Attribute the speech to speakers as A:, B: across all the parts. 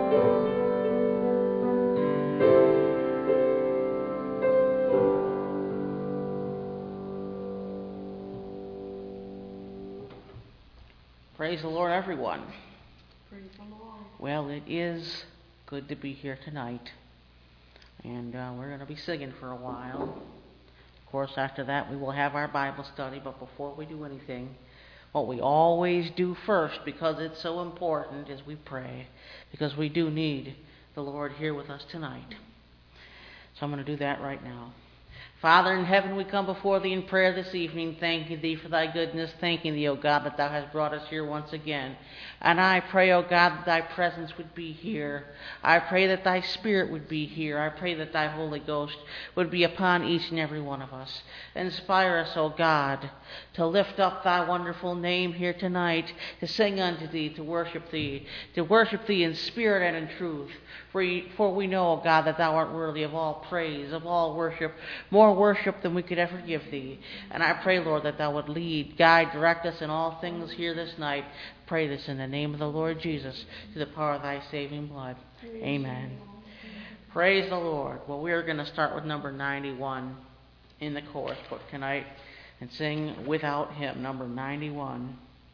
A: Praise the Lord, everyone.
B: Praise the Lord.
A: Well, it is good to be here tonight. And we're going to be singing for a while. Of course, after that, we will have our Bible study. But before we do anything, what we always do first, because it's so important, is we pray. Because we do need the Lord here with us tonight. So I'm going to do that right now. Father in heaven, we come before thee in prayer this evening, thanking thee for thy goodness, thanking thee, O God, that thou hast brought us here once again. And I pray, O God, that thy presence would be here. I pray that thy Spirit would be here. I pray that thy Holy Ghost would be upon each and every one of us. Inspire us, O God, to lift up thy wonderful name here tonight, to sing unto thee, to worship thee in spirit and in truth. For we know, O God, that thou art worthy of all praise, of all worship, more worship than we could ever give thee. And I pray, Lord, that thou would lead, guide, direct us in all things here this night. Pray this in the name of the Lord Jesus, through the power of thy saving blood. Amen. Praise the Lord. Well, we are going to start with number 91 in the chorus book tonight and sing Without Him, number 91.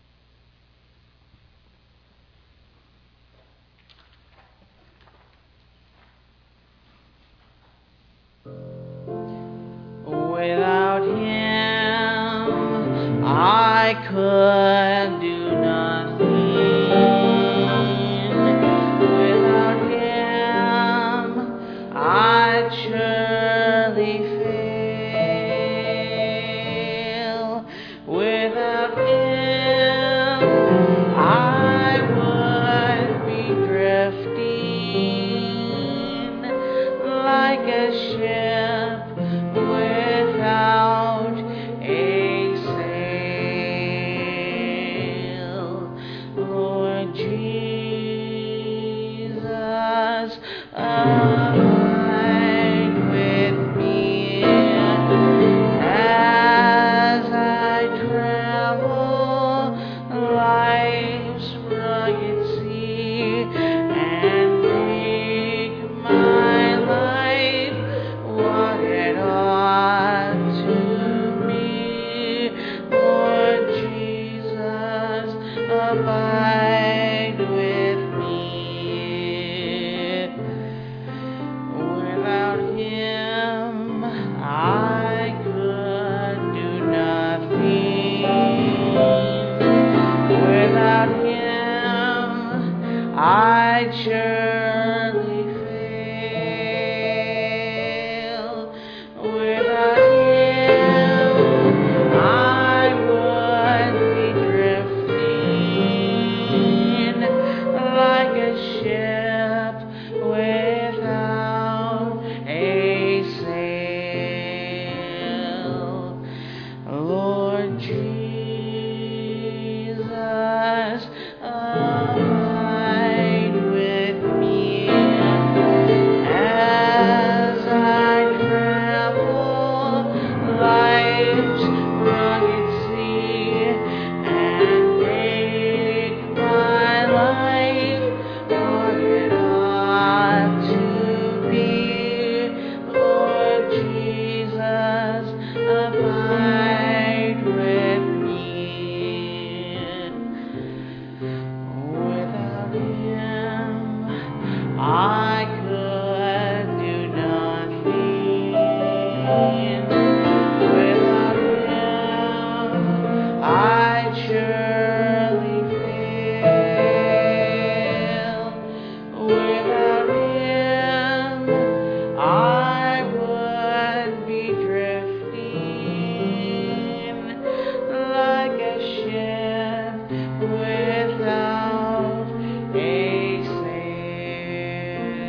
A: Without Him, I could do nothing. Without Him, I'd surely fail. Without Him, I would be drifting like a ship without a sail. Lord Jesus, abide with me as I travel life's rugged sea and make my life what it ought to be. Lord Jesus, abide with me. Without Him, I could do nothing. Without Him, I'd surely fail. Without Him, I would be drifting like a ship without a sail. Lord Jesus, abide with me as I travel life's rugged sea and make my life what it ought to be. Lord Jesus, abide with me. Without Him, I could do nothing. Without Him, I'd surely fail. Without Him, I would be drifting like a ship without a sail.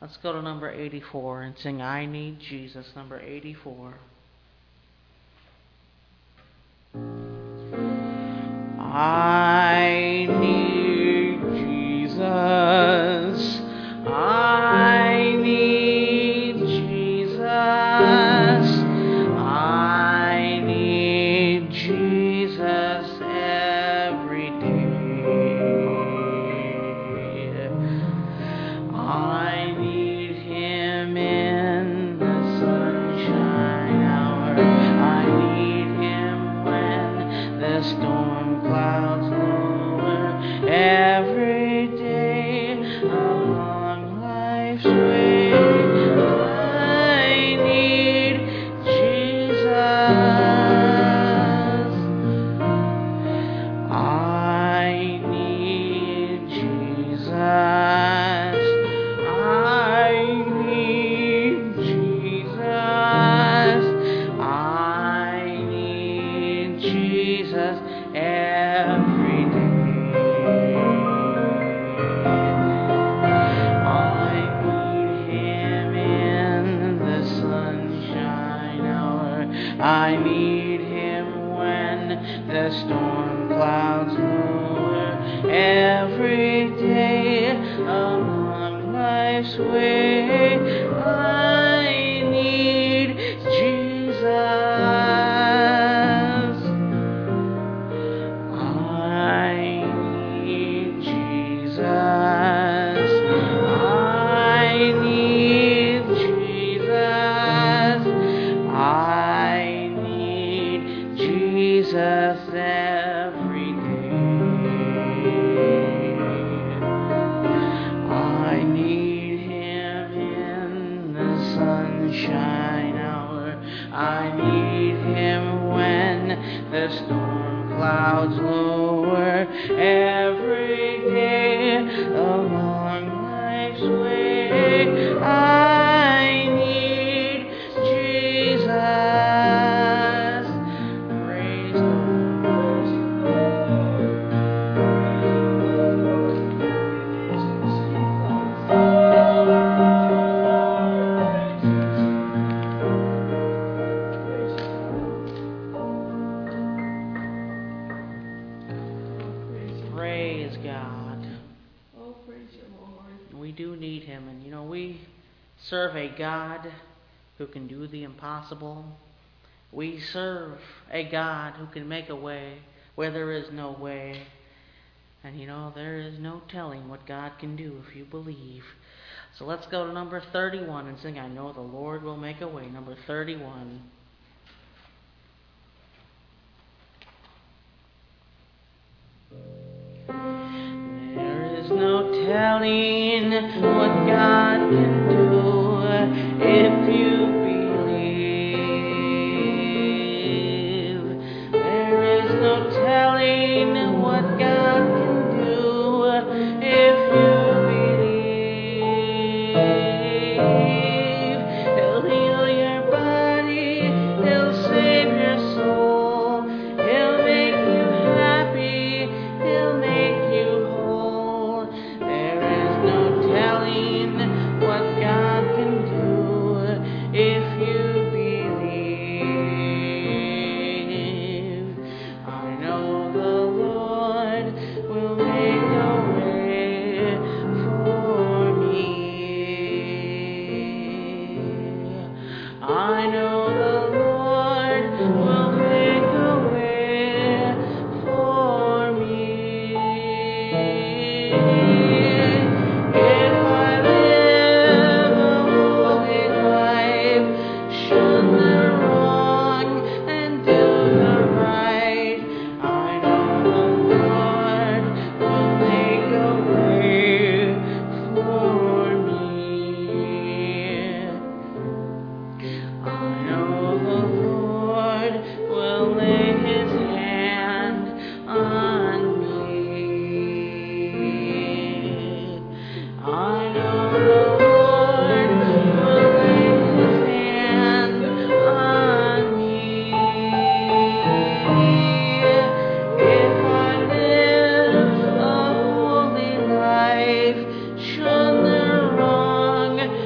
A: Let's go to number 84 and sing I Need Jesus, number 84. I need Jesus. I need Jesus. I need Jesus every day. I need Him in the sunshine hour. I need Him when the storm clouds lower. Every day along life's way, I need Jesus. I need Jesus. I need Jesus. I need Jesus every day. I need Him in the sunshine hour. I need Him when the storm clouds lower. Every day along life's way, I need Jesus. I need Jesus. I need Jesus. I need Jesus every day. I need Him in the sunshine hour. I need Him when the storm clouds lower. Every day along life's way, I need Jesus. Praise the Praise God.
B: Oh, praise you, Lord.
A: We do need Him, and we serve a God who can do the impossible. We serve a God who can make a way where there is no way. And there is no telling what God can do if you believe. So let's go to number 31 and sing I Know the Lord Will Make a Way, number 31. There is no telling what God can do if you believe. There is no telling what God can do if you believe. He'll heal your body, He'll save your soul, He'll make you happy, He'll make you whole. There is no telling what God can do if you believe. I know the Lord will make a way for me. I know the Lord will make a way for me. If I live a holy life, shun the wrong and do the right, I know the Lord will make a way for me. I know the Lord will lay His hand on me. I know the Lord will lay His hand on me. If I live a holy life, shun the wrong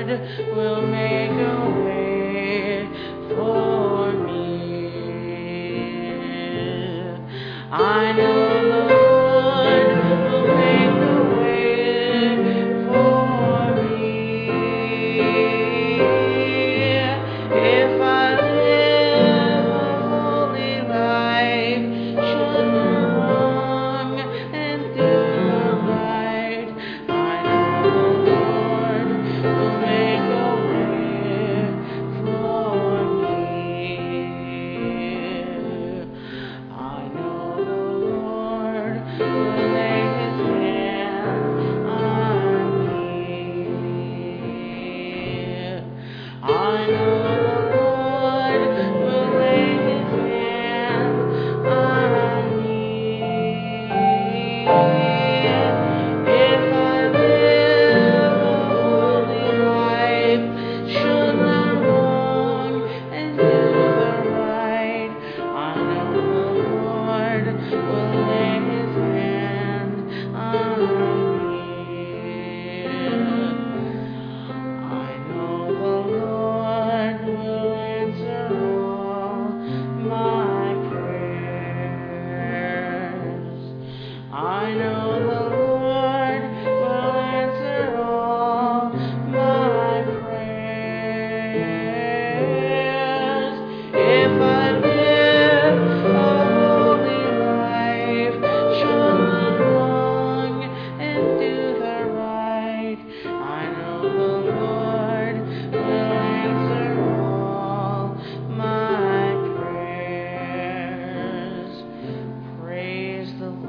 A: will make a way for me. I know the Lord will make a way for me. If I live a holy life, shun the wrong and do the right, I know the Lord will make a way for me. I know the Lord will lay His hand on me. I know the Lord will lay His hand on me. If I live a holy life, shun the wrong and do the right, I know the Lord will lay His hand on me. I know the Lord will answer all my prayers. I know the Lord will answer all my prayers. If I live a holy life, shun the wrong and do the right, I know the Lord will answer all my prayers. Praise the Lord.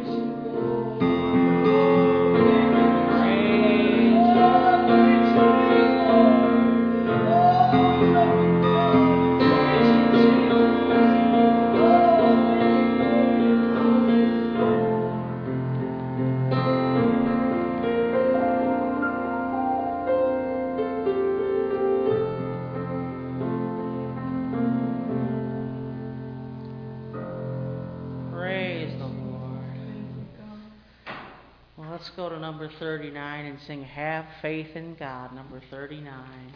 A: Praise the Lord. Well, let's go to number 39 and sing Have Faith in God, number 39.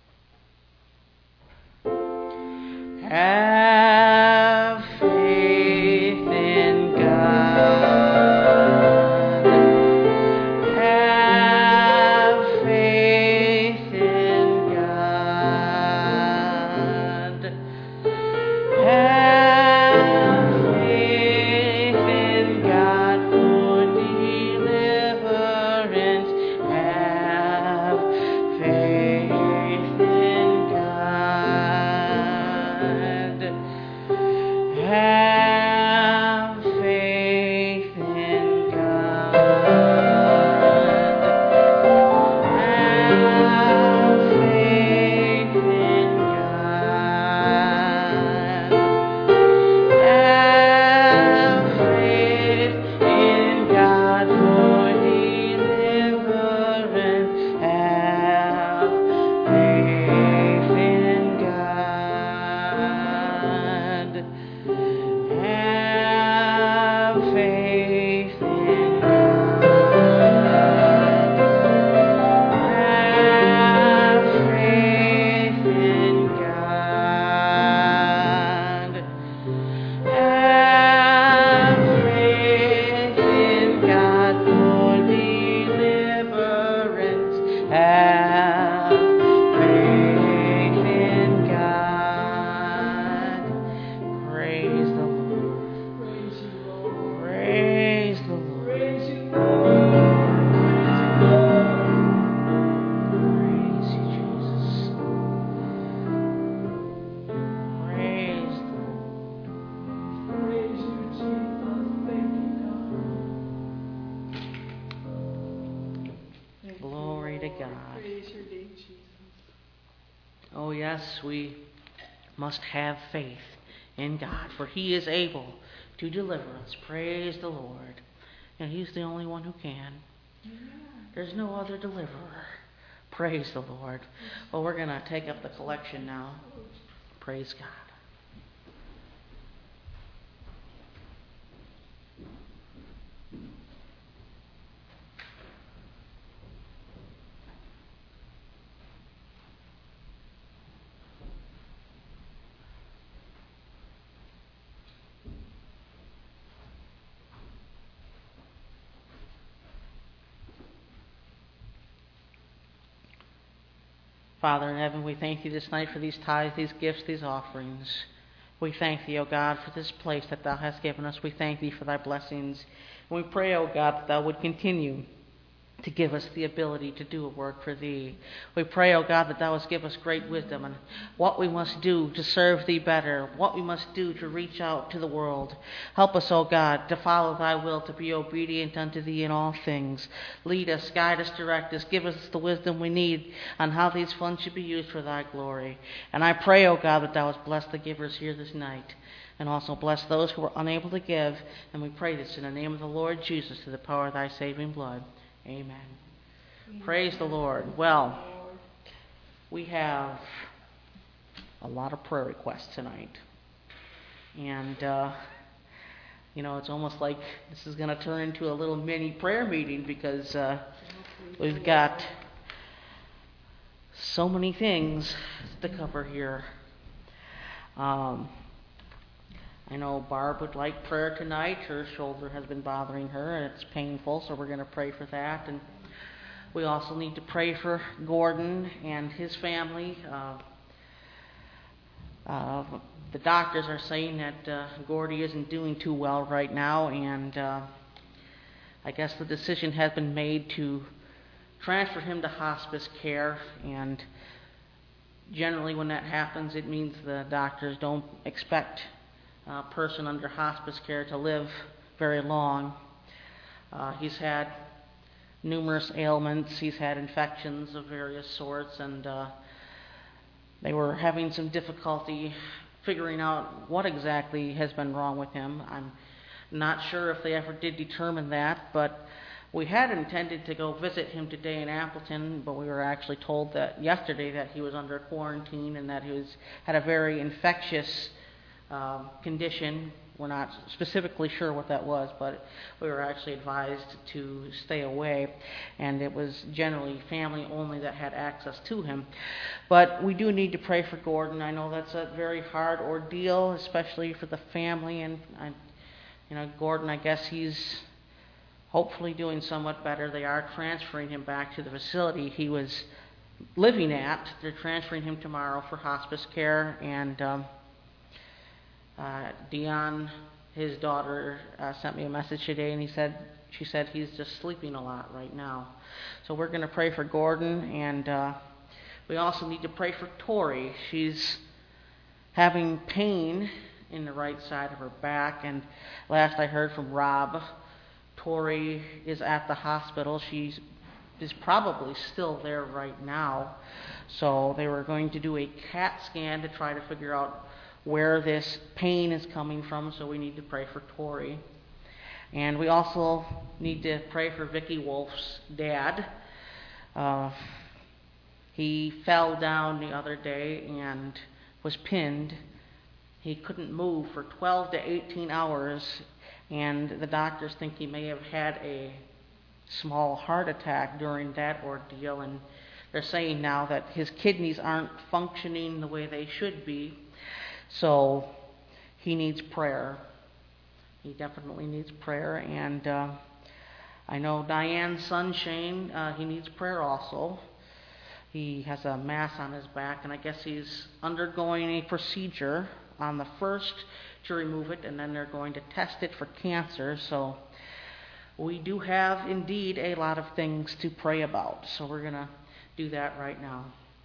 A: Have faith in God. Have faith in God. Have faith in God for deliverance. Have faith in God. Have faith in God. Have faith in God. Have faith in God for deliverance. Have faith in God. Have faith in God. Have faith in God. Have faith in God for deliverance. Have faith in God. Praise the Lord.
B: Praise you, Lord.
A: Praise the Lord.
B: Praise you, Lord.
A: Praise you, Jesus. Praise the Lord.
B: Praise you, Jesus. Thank you, God. Thank you,
A: Glory to
B: Lord.
A: God.
B: Praise your name, Jesus.
A: Oh, yes, we must have faith in God, for He is able to deliver us. Praise the Lord. And He's the only one who can. There's no other deliverer. Praise the Lord. Well, we're going to take up the collection now. Praise God. Father in heaven, we thank you this night for these tithes, these gifts, these offerings. We thank thee, O God, for this place that thou hast given us. We thank thee for thy blessings. We pray, O God, that thou would continue to give us the ability to do a work for thee. We pray, O God, that thou wouldst give us great wisdom on what we must do to serve thee better, what we must do to reach out to the world. Help us, O God, to follow thy will, to be obedient unto thee in all things. Lead us, guide us, direct us, give us the wisdom we need on how these funds should be used for thy glory. And I pray, O God, that thou wouldst bless the givers here this night, and also bless those who are unable to give. And we pray this in the name of the Lord Jesus, through the power of thy saving blood. Amen. Praise the Lord. Well, we have a lot of prayer requests tonight. And, it's almost like this is going to turn into a little mini prayer meeting because we've got so many things to cover here. I know Barb would like prayer tonight. Her shoulder has been bothering her and it's painful, so we're going to pray for that. And we also need to pray for Gordon and his family. The doctors are saying that Gordy isn't doing too well right now, and I guess the decision has been made to transfer him to hospice care. And generally when that happens, it means the doctors don't expect a person under hospice care to live very long. He's had numerous ailments. He's had infections of various sorts, and they were having some difficulty figuring out what exactly has been wrong with him. I'm not sure if they ever did determine that, but we had intended to go visit him today in Appleton, but we were actually told that yesterday that he was under quarantine and that he had a very infectious condition. We're not specifically sure what that was, but we were actually advised to stay away, and it was generally family only that had access to him. But we do need to pray for Gordon. I know that's a very hard ordeal, especially for the family, and Gordon, I guess he's hopefully doing somewhat better. They are transferring him back to the facility he was living at. They're transferring him tomorrow for hospice care, and Dion, his daughter, sent me a message today, and she said he's just sleeping a lot right now. So we're going to pray for Gordon, and we also need to pray for Tori. She's having pain in the right side of her back, and last I heard from Rob, Tori is at the hospital. She is probably still there right now. So they were going to do a CAT scan to try to figure out where this pain is coming from, so we need to pray for Tori. And we also need to pray for Vicki Wolf's dad. He fell down the other day and was pinned. He couldn't move for 12 to 18 hours, and the doctors think he may have had a small heart attack during that ordeal, and they're saying now that his kidneys aren't functioning the way they should be. So he needs prayer. He definitely needs prayer. And I know Diane's son, Shane, he needs prayer also. He has a mass on his back, and I guess he's undergoing a procedure on the 1st to remove it, and then they're going to test it for cancer. So we do have indeed a lot of things to pray about. So we're going to do that right now.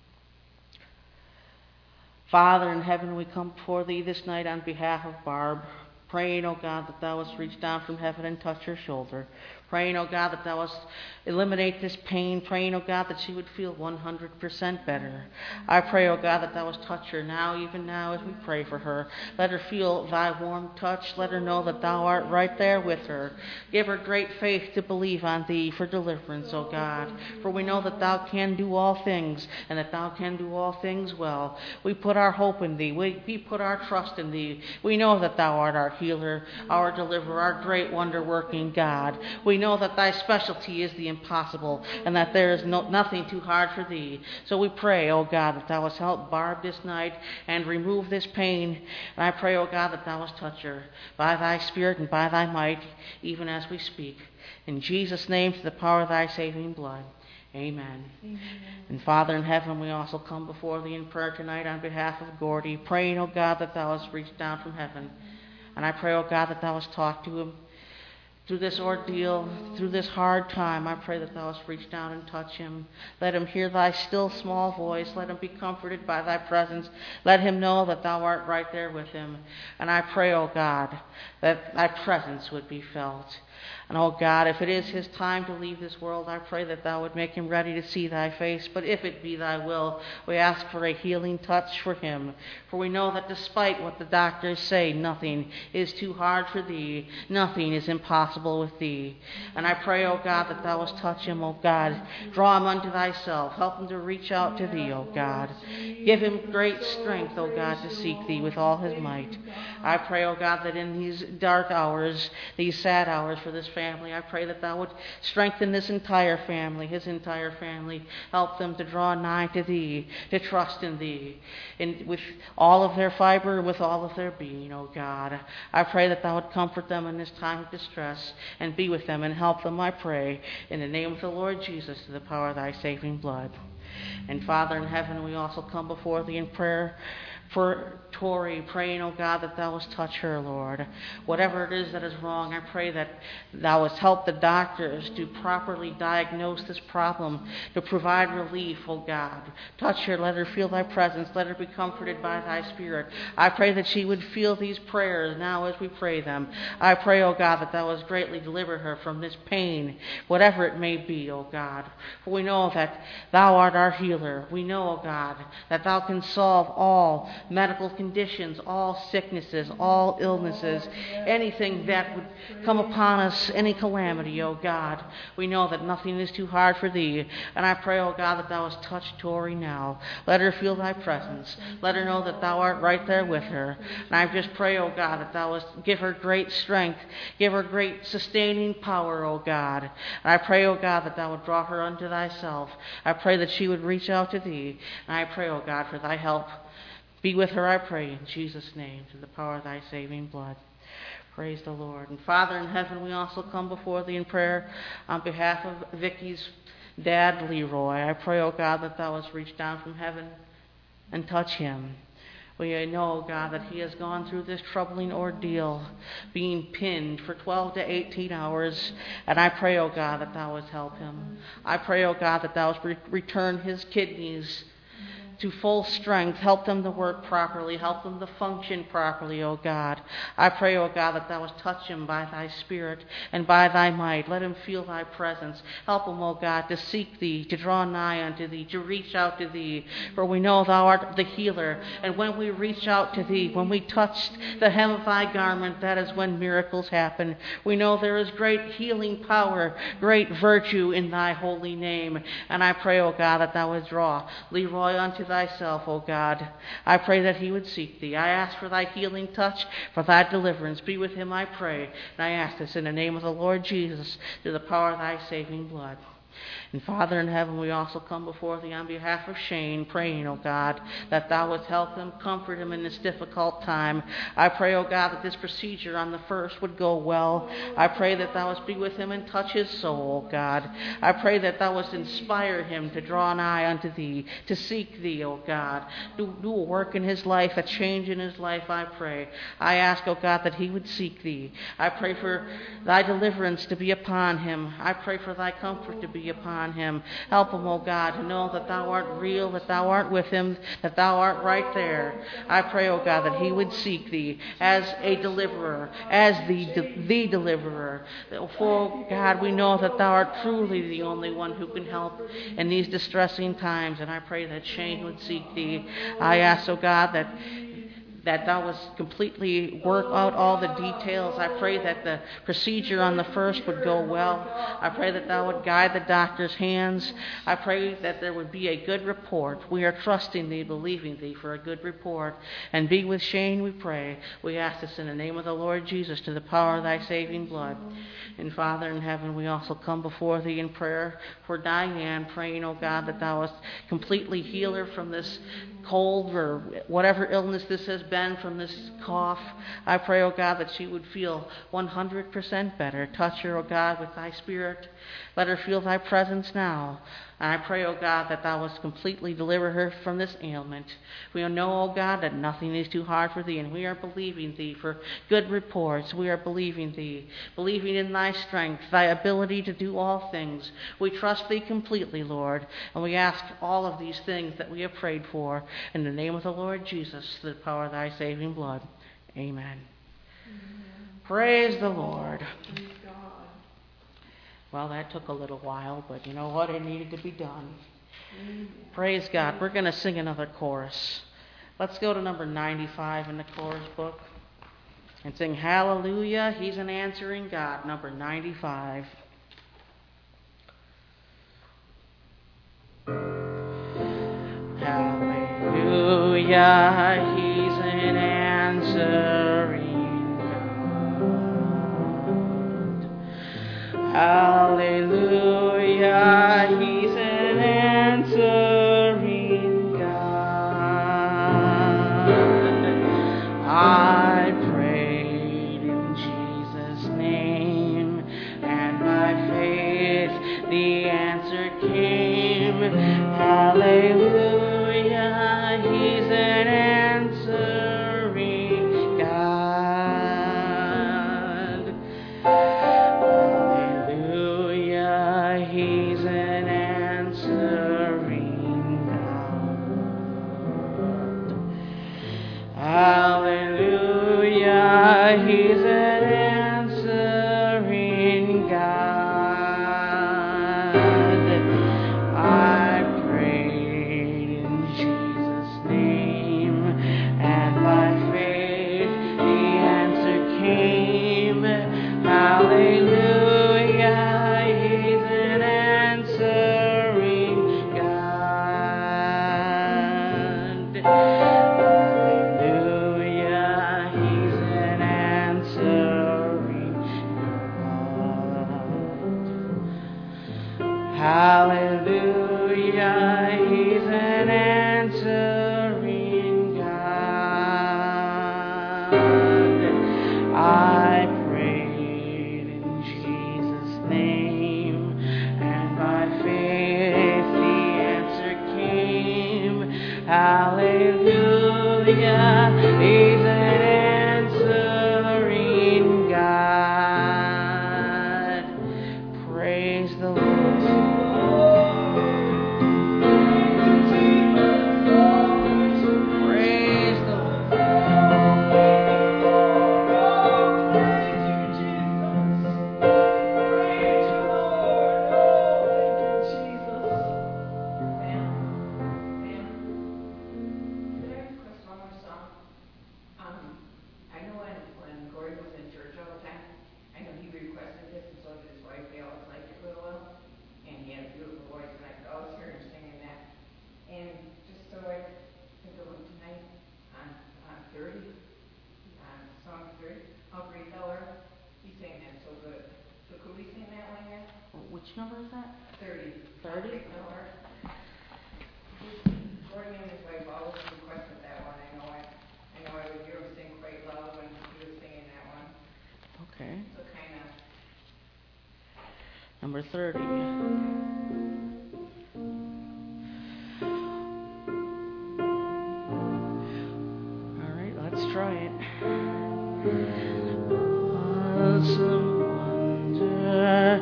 A: Father in heaven, we come before thee this night on behalf of Barb, praying, O God, that thou wouldst reach down from heaven and touch her shoulder. Praying, O God, that thou wouldst eliminate this pain. Praying, O God, that she would feel 100% better. I pray, O God, that thou wouldst touch her now, even now as we pray for her. Let her feel thy warm touch. Let her know that thou art right there with her. Give her great faith to believe on thee for deliverance, O God. For we know that thou can do all things, and that thou can do all things well. We put our hope in thee. We put our trust in thee. We know that thou art our healer, our deliverer, our great wonder-working God. We know that thy specialty is the impossible, and that there is nothing too hard for thee. So we pray, O God, that thou wouldst help Barb this night and remove this pain. And I pray, O God, that thou wouldst touch her by thy Spirit and by thy might, even as we speak. In Jesus' name, to the power of thy saving blood. Amen. Amen. And Father in heaven, we also come before thee in prayer tonight on behalf of Gordy, praying, O God, that thou hast reached down from heaven. And I pray, O God, that thou hast talked to him through this ordeal, through this hard time. I pray that thou hast reached down and touched him. Let him hear thy still small voice. Let him be comforted by thy presence. Let him know that thou art right there with him. And I pray, O God, that thy presence would be felt. And, oh God, if it is his time to leave this world, I pray that thou would make him ready to see thy face. But if it be thy will, we ask for a healing touch for him. For we know that despite what the doctors say, nothing is too hard for thee. Nothing is impossible with thee. And I pray, oh God, that thou wouldst touch him, oh God. Draw him unto thyself. Help him to reach out to thee, oh God. Give him great strength, oh God, to seek thee with all his might. I pray, oh God, that in these dark hours, these sad hours for this family, I pray that thou would strengthen this entire family, his entire family. Help them to draw nigh to thee, to trust in thee, and with all of their fiber and with all of their being, O God. I pray that thou would comfort them in this time of distress and be with them and help them, I pray, in the name of the Lord Jesus, to the power of thy saving blood. And Father in heaven, we also come before thee in prayer for Tori, praying, oh God, that thou wouldst touch her, Lord. Whatever it is that is wrong, I pray that thou wouldst help the doctors to properly diagnose this problem, to provide relief, oh God. Touch her, let her feel thy presence, let her be comforted by thy Spirit. I pray that she would feel these prayers now as we pray them. I pray, oh God, that thou wouldst greatly deliver her from this pain, whatever it may be, oh God. For we know that thou art our healer. We know, oh God, that thou canst solve all medical conditions, all sicknesses, all illnesses, anything that would come upon us, any calamity, O God. We know that nothing is too hard for thee. And I pray, O God, that thou hast touched Tori now. Let her feel thy presence. Let her know that thou art right there with her. And I just pray, O God, that thou hast give her great strength, give her great sustaining power, O God. And I pray, O God, that thou would draw her unto thyself. I pray that she would reach out to thee. And I pray, O God, for thy help. Be with her, I pray, in Jesus' name, to the power of thy saving blood. Praise the Lord. And Father in heaven, we also come before thee in prayer on behalf of Vicky's dad, Leroy. I pray, O God, that thou hast reached down from heaven and touch him. We know, God, that he has gone through this troubling ordeal, being pinned for 12 to 18 hours. And I pray, O God, that thou wouldst help him. I pray, O God, that thou wouldst return his kidneys to full strength. Help them to work properly. Help them to function properly, O God. I pray, O God, that thou wouldst touch him by thy Spirit and by thy might. Let him feel thy presence. Help him, O God, to seek thee, to draw nigh unto thee, to reach out to thee. For we know thou art the healer. And when we reach out to thee, when we touch the hem of thy garment, that is when miracles happen. We know there is great healing power, great virtue in thy holy name. And I pray, O God, that thou wouldst draw Leroy unto thyself, O God. I pray that he would seek thee. I ask for thy healing touch, for thy deliverance. Be with him, I pray. And I ask this in the name of the Lord Jesus, through the power of thy saving blood. And Father in heaven, we also come before thee on behalf of Shane, praying, O God, that thou wouldst help him, comfort him in this difficult time. I pray, O God, that this procedure on the 1st would go well. I pray that thou wouldst be with him and touch his soul, O God. I pray that thou wouldst inspire him to draw nigh unto thee, to seek thee, O God. Do a work in his life, a change in his life, I pray. I ask, O God, that he would seek thee. I pray for thy deliverance to be upon him. I pray for thy comfort to be upon him. Help him, O God, to know that thou art real, that thou art with him, that thou art right there. I pray, O God, that he would seek thee as a deliverer, as the deliverer. For, God, we know that thou art truly the only one who can help in these distressing times, and I pray that Shane would seek thee. I ask, O God, that thou would completely work out all the details. I pray that the procedure on the 1st would go well. I pray that thou would guide the doctor's hands. I pray that there would be a good report. We are trusting thee, believing thee for a good report. And be with Shane, we pray. We ask this in the name of the Lord Jesus, to the power of thy saving blood. And Father in heaven, we also come before thee in prayer for Diane, praying, O God, that thou wouldst completely heal her from this cold or whatever illness this has been, from this cough. I pray, O God, that she would feel 100% better. Touch her, O God, with thy Spirit. Let her feel thy presence now. And I pray, O God, that thou wouldst completely deliver her from this ailment. We know, O God, that nothing is too hard for thee, and we are believing thee for good reports. We are believing thee, believing in thy strength, thy ability to do all things. We trust thee completely, Lord, and we ask all of these things that we have prayed for in the name of the Lord Jesus, through the power of thy saving blood. Amen.
B: Amen.
A: Praise the Lord.
B: Praise God.
A: Well, that took a little while, but you know what? It needed to be done.
B: Amen.
A: Praise God. We're going to sing another chorus. Let's go to number 95 in the chorus book and sing Hallelujah, He's an Answering God, number 95. Hallelujah, He's an answering God. Hallelujah, He's an answering God. I prayed in Jesus' name, and by faith the answer came. Hallelujah, He's an answering God. Hallelujah, He's an answering God. Hallelujah, He's an answering God. I prayed in Jesus' name, and by faith the answer came. Hallelujah, He's an answering God. Hallelujah, He's an answering God. Hallelujah, He's an answering God. I prayed in Jesus' name, and by faith the answer came. Hallelujah, He's an answering God. Praise the Lord. Praise the Lord.
C: I know when Gordon was in church all the time, I know he requested this, and so did his wife. They always liked it real well. And he had a beautiful voice, and I could always hear him singing that. And just so I think of him tonight on 30, on song 30, Humphrey Heller, he sang that so good. So could we sing that one yet?
A: Which number is that?
C: 30.
A: 30?
C: Humphrey Heller. Gordon and his wife always requested that one. I know I would hear him sing quite loud when he was singing that one.
A: Okay.
C: So kind of.
A: Number 30. All right, let's try it. Awesome wonder,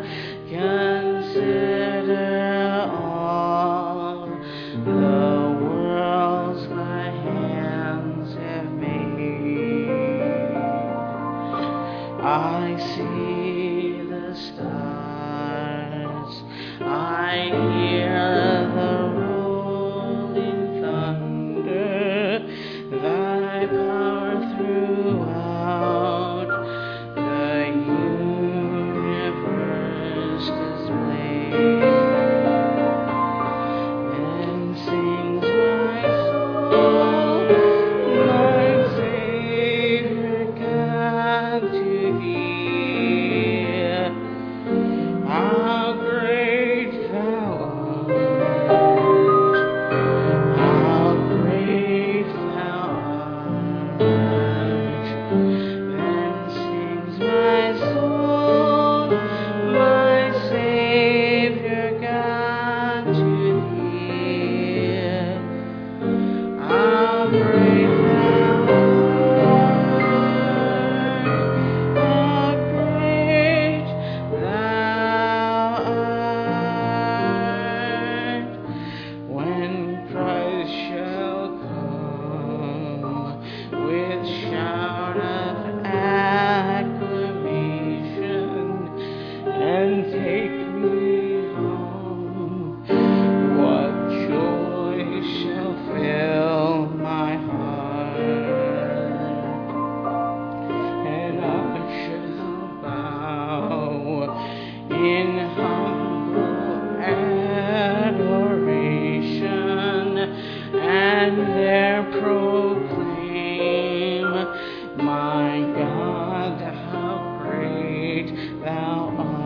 A: consider all the worlds thy hands have made. I see the stars, I hear the rolling thunder, thy power throughout the universe and there proclaim, my God, how great thou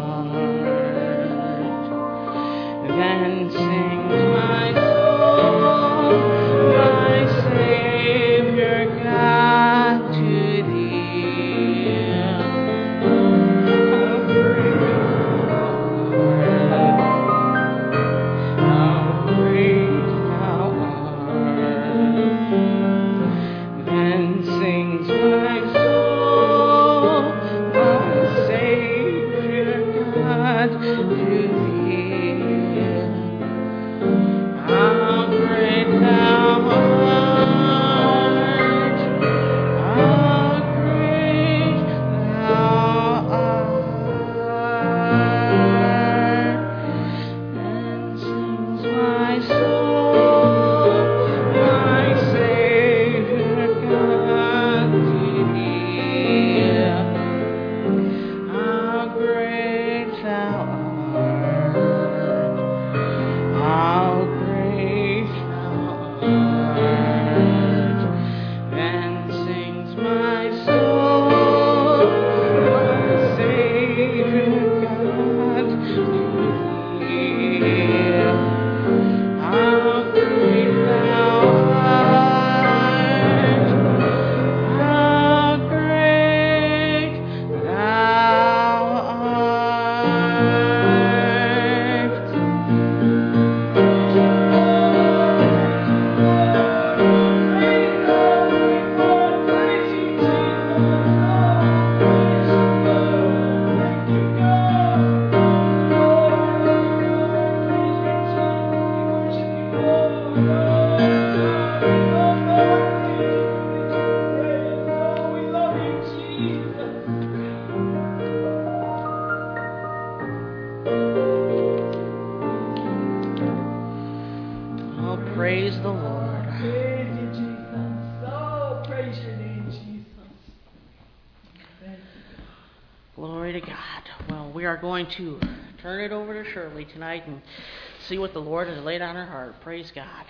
A: art. Then sings my soul, my Savior God, to thee. How great thou art, how great thou art. Then sings my soul, my Savior God, to thee. How great thou art, how great thou art. Then sings my soul, my Savior God, to thee. How great thou art, how great thou art. Then sings my soul, my Savior God, to thee. How great thou art, how great thou art. Oh, praise the Lord.
B: Praise you, Jesus. Oh, praise your name, Jesus. Thank you.
A: Glory to God. Well, we are going to turn it over to Shirley tonight and see what the Lord has laid on her heart. Praise God.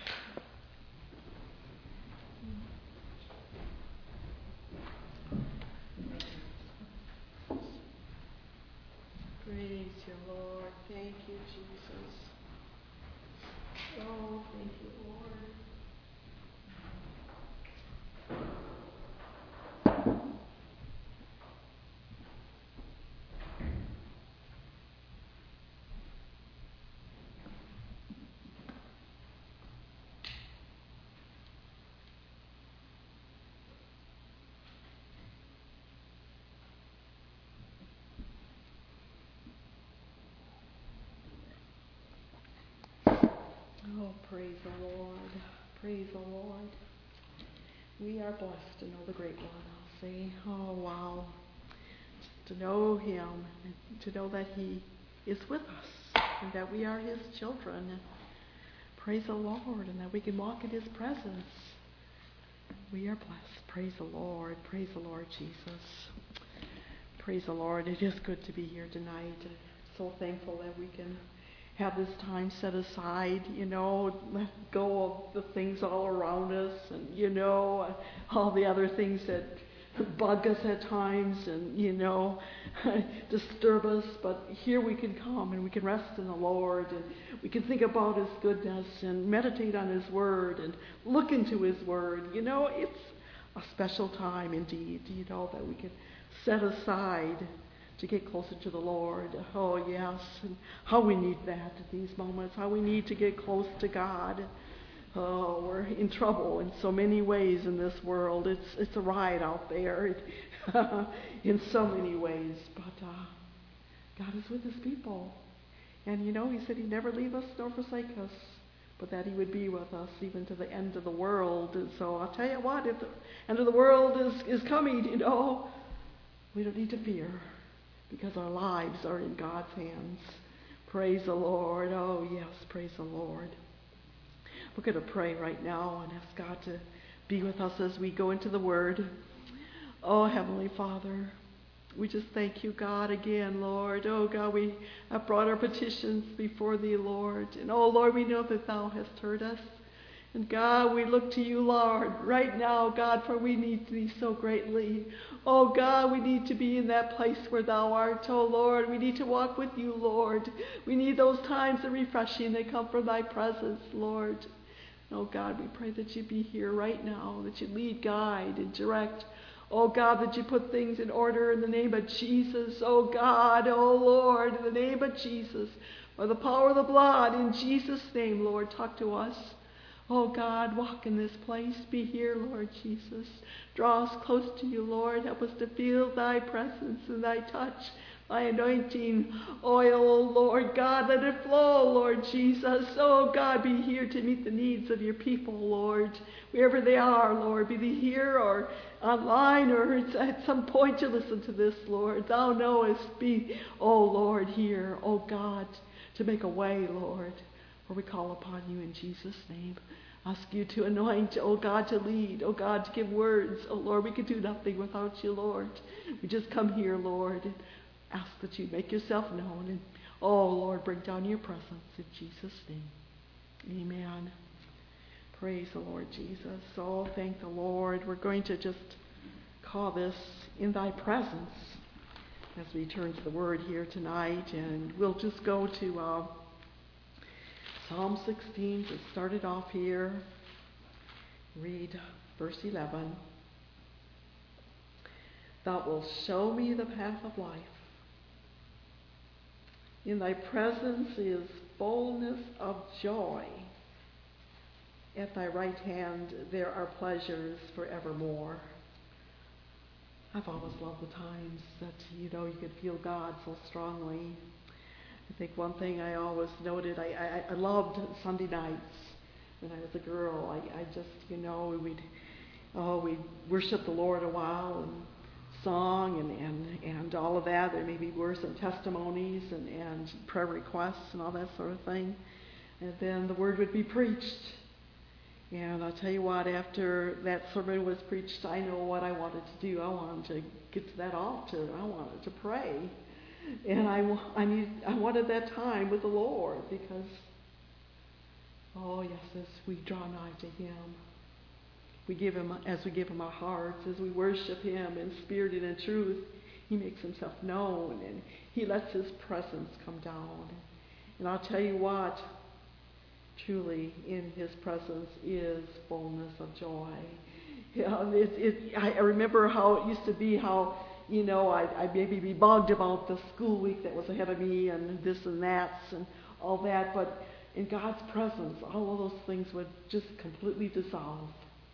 B: Praise you, Lord. Thank you, Jesus. Oh, thank you, Lord. Oh, praise the Lord. Praise the Lord. We are blessed to know the great one, I'll say. Oh, wow. To know him and to know that he is with us and that we are his children. Praise the Lord, and that we can walk in his presence. We are blessed. Praise the Lord. Praise the Lord Jesus. Praise the Lord. It is good to be here tonight. So thankful that we can have this time set aside, let go of the things all around us and, all the other things that bug us at times and, disturb us. But here we can come and we can rest in the Lord and we can think about his goodness and meditate on his word and look into his word. It's a special time indeed, that we can set aside to get closer to the Lord. Oh, yes. And how we need that at these moments, how we need to get close to God. Oh, we're in trouble in so many ways in this world. It's a riot out there in so many ways. But God is with his people. And he said he'd never leave us nor forsake us, but that he would be with us even to the end of the world. And so I'll tell you what, if the end of the world is coming, we don't need to fear, because our lives are in God's hands. Praise the Lord. Oh, yes, praise the Lord. We're going to pray right now and ask God to be with us as we go into the Word. Oh, Heavenly Father, we just thank you, God, again, Lord. Oh, God, we have brought our petitions before thee, Lord. And, oh, Lord, we know that thou hast heard us. And God, we look to you, Lord, right now, God, for we need thee so greatly. Oh God, we need to be in that place where thou art, oh Lord. We need to walk with you, Lord. We need those times of refreshing that come from thy presence, Lord. Oh God, we pray that you be here right now, that you lead, guide, and direct. Oh God, that you put things in order in the name of Jesus. Oh God, oh Lord, in the name of Jesus. By the power of the blood, in Jesus' name, Lord, talk to us. Oh God, walk in this place. Be here, Lord Jesus. Draw us close to you, Lord. Help us to feel thy presence and thy touch, thy anointing oil, oh Lord God. Let it flow, Lord Jesus. Oh God, be here to meet the needs of your people, Lord. Wherever they are, Lord, be they here or online or at some point to listen to this, Lord. Thou knowest. Be, oh Lord, here, oh God, to make a way, Lord. For we call upon you in Jesus' name. Ask you to anoint, oh God, to lead, oh God, to give words. Oh Lord, we can do nothing without you, Lord. We just come here, Lord, and ask that you make yourself known. And oh Lord, bring down your presence in Jesus' name. Amen. Praise the Lord Jesus. Oh, thank the Lord. We're going to just call this In Thy Presence as we turn to the Word here tonight. And we'll just go to Psalm 16 to start it off here. Read verse 11. Thou wilt show me the path of life. In thy presence is fullness of joy. At thy right hand there are pleasures forevermore. I've always loved the times that, you could feel God so strongly. I think one thing I always noted, I loved Sunday nights when I was a girl. I just, we'd worship the Lord a while and song and all of that. There maybe were some testimonies and prayer requests and all that sort of thing. And then the word would be preached. And I'll tell you what, after that sermon was preached, I know what I wanted to do. I wanted to get to that altar. I wanted to pray. And I wanted that time with the Lord because, oh yes, as we draw nigh to Him, as we give Him our hearts, as we worship Him in spirit and in truth, He makes Himself known and He lets His presence come down. And I'll tell you what, truly in His presence is fullness of joy. I remember how it used to be, how I'd maybe be bugged about the school week that was ahead of me and this and that and all that, but in God's presence, all of those things would just completely dissolve.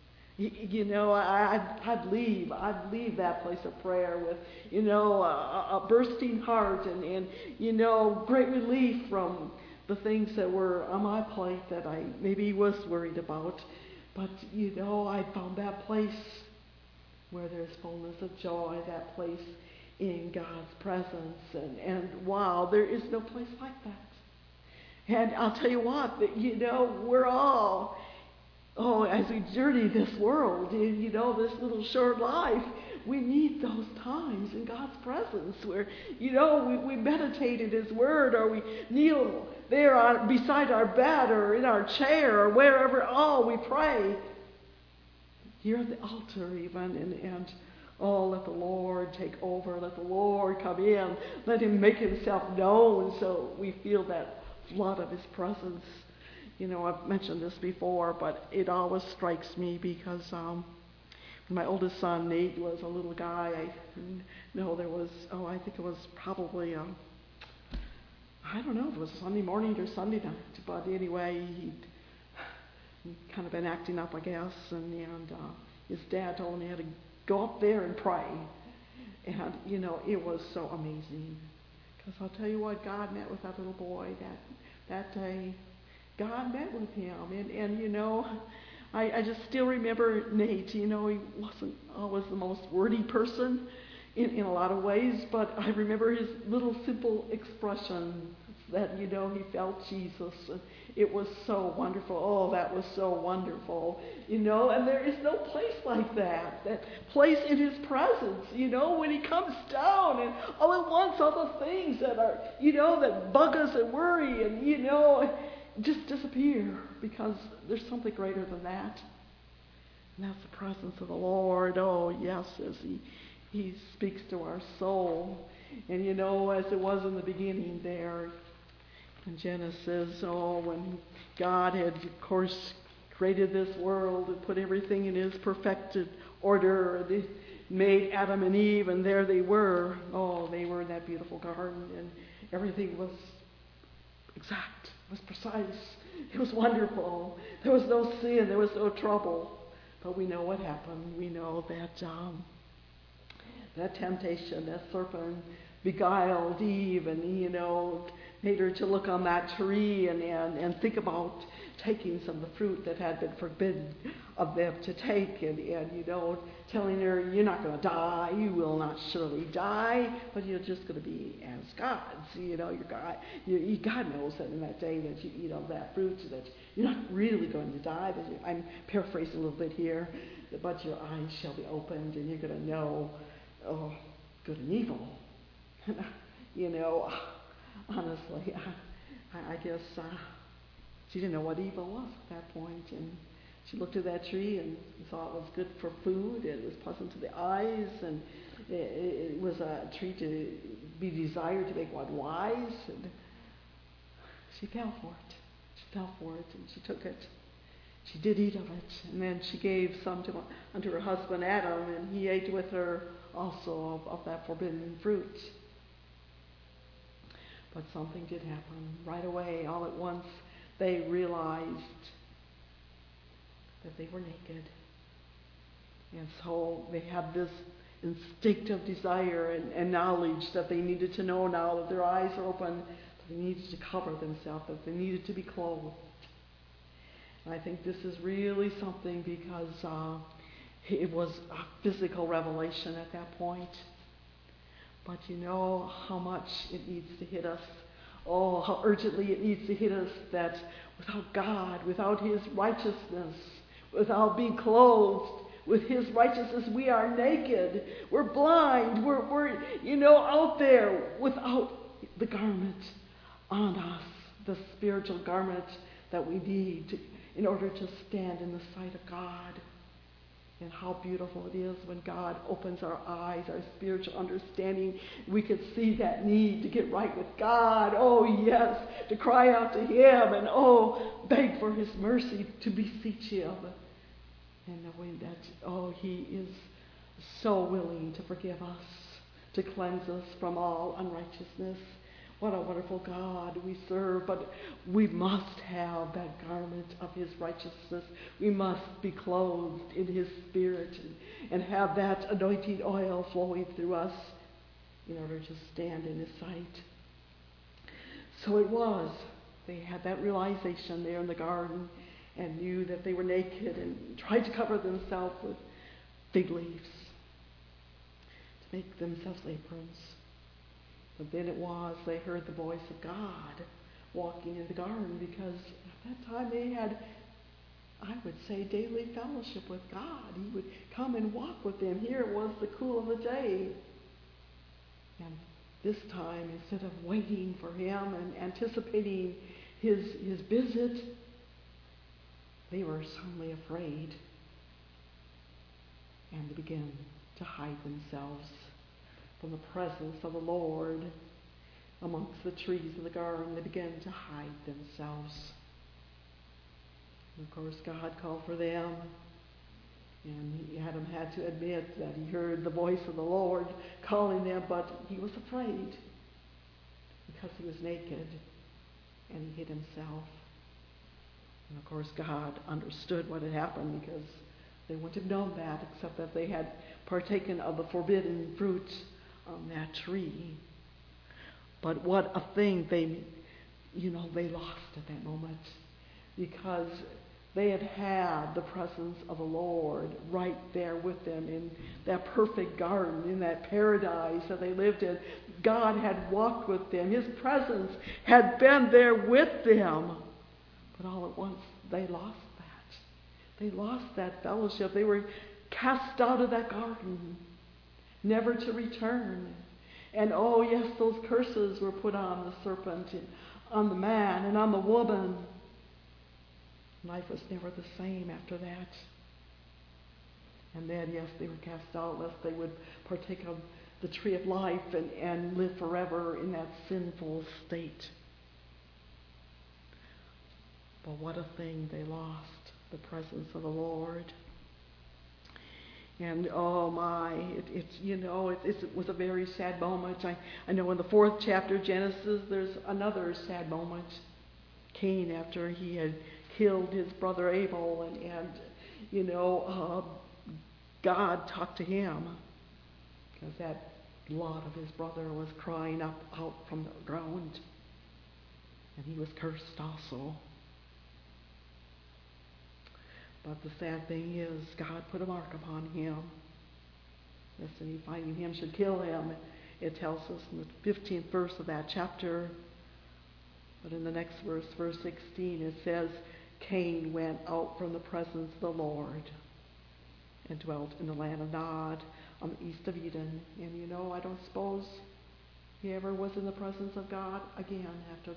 B: I'd leave that place of prayer with, a bursting heart and great relief from the things that were on my plate that I maybe was worried about. But, I found that place where there's fullness of joy, that place in God's presence. And wow, there is no place like that. And I'll tell you what, we're all, as we journey this world, in, this little short life, we need those times in God's presence where, we meditate in His Word, or we kneel there beside our bed or in our chair or wherever, we pray. Here at the altar even, and let the Lord take over, let the Lord come in, let Him make Himself known so we feel that flood of His presence. I've mentioned this before, but it always strikes me because my oldest son, Nate, was a little guy. There was, I think it was probably, I don't know if it was Sunday morning or Sunday night, but anyway, he'd kind of been acting up, I guess, and his dad told him he had to go up there and pray. And, it was so amazing. Because I'll tell you what, God met with that little boy that day. God met with him. And I just still remember Nate. He wasn't always the most wordy person in a lot of ways, but I remember his little simple expression that, he felt Jesus. It was so wonderful. Oh, that was so wonderful. And there is no place like that. That place in His presence, when He comes down and all at once all the things that are, that bug us and worry and, just disappear, because there's something greater than that. And that's the presence of the Lord. Oh, yes, as He speaks to our soul. And as it was in the beginning there in Genesis, when God had, of course, created this world and put everything in His perfected order. They made Adam and Eve, and there they were. Oh, they were in that beautiful garden, and everything was exact. It was precise. It was wonderful. There was no sin. There was no trouble. But we know what happened. We know that that temptation, that serpent beguiled Eve, and made her to look on that tree and think about taking some of the fruit that had been forbidden of them to take, and telling her, you're not going to die, you will not surely die, but you're just going to be as gods. Your God, God knows that in that day that you eat of that fruit, that you're not really going to die. But I'm paraphrasing a little bit here, but your eyes shall be opened, and you're going to know, good and evil. Honestly, I guess she didn't know what evil was at that point, and she looked at that tree and saw it was good for food, and it was pleasant to the eyes, and it was a tree to be desired to make one wise, and she fell for it. She fell for it, and she took it. She did eat of it, and then she gave some unto her husband Adam, and he ate with her also of that forbidden fruit. But something did happen. Right away, all at once, they realized that they were naked. And so they had this instinctive desire and knowledge that they needed to know now that their eyes are open, that they needed to cover themselves, that they needed to be clothed. And I think this is really something, because it was a physical revelation at that point. But you know how much it needs to hit us. Oh, how urgently it needs to hit us that without God, without His righteousness, without being clothed with His righteousness, we are naked. We're blind. We're out there without the garment on us, the spiritual garment that we need in order to stand in the sight of God. And how beautiful it is when God opens our eyes, our spiritual understanding. We could see that need to get right with God. Oh, yes, to cry out to Him and, beg for His mercy, to beseech Him. And knowing that, He is so willing to forgive us, to cleanse us from all unrighteousness. What a wonderful God we serve, but we must have that garment of His righteousness. We must be clothed in His Spirit and have that anointing oil flowing through us in order to stand in His sight. So it was. They had that realization there in the garden and knew that they were naked and tried to cover themselves with fig leaves to make themselves aprons. But then it was they heard the voice of God walking in the garden, because at that time they had, I would say, daily fellowship with God. He would come and walk with them. Here it was the cool of the day. And this time, instead of waiting for Him and anticipating His visit, they were suddenly afraid. And they began to hide themselves from the presence of the Lord amongst the trees of the garden. They began to hide themselves. And of course, God called for them, and Adam had to admit that he heard the voice of the Lord calling them, but he was afraid because he was naked, and he hid himself. And of course, God understood what had happened, because they wouldn't have known that except that they had partaken of the forbidden fruit on that tree. But what a thing they lost at that moment, because they had the presence of the Lord right there with them in that perfect garden, in that paradise that they lived in. God had walked with them. His presence had been there with them. But all at once, they lost that. They lost that fellowship. They were cast out of that garden, never to return. And yes, those curses were put on the serpent, and on the man, and on the woman. Life was never the same after that. And then, yes, they were cast out lest they would partake of the tree of life and live forever in that sinful state. But what a thing they lost, the presence of the Lord. And oh my, it was a very sad moment. I know in the 4th chapter of Genesis, there's another sad moment. Cain, after he had killed his brother Abel, and God talked to him because that blood of his brother was crying up out from the ground, and he was cursed also. But the sad thing is, God put a mark upon him. Listen, finding him should kill him. It tells us in the 15th verse of that chapter. But in the next verse, verse 16, it says, Cain went out from the presence of the Lord and dwelt in the land of Nod on the east of Eden. And I don't suppose he ever was in the presence of God again after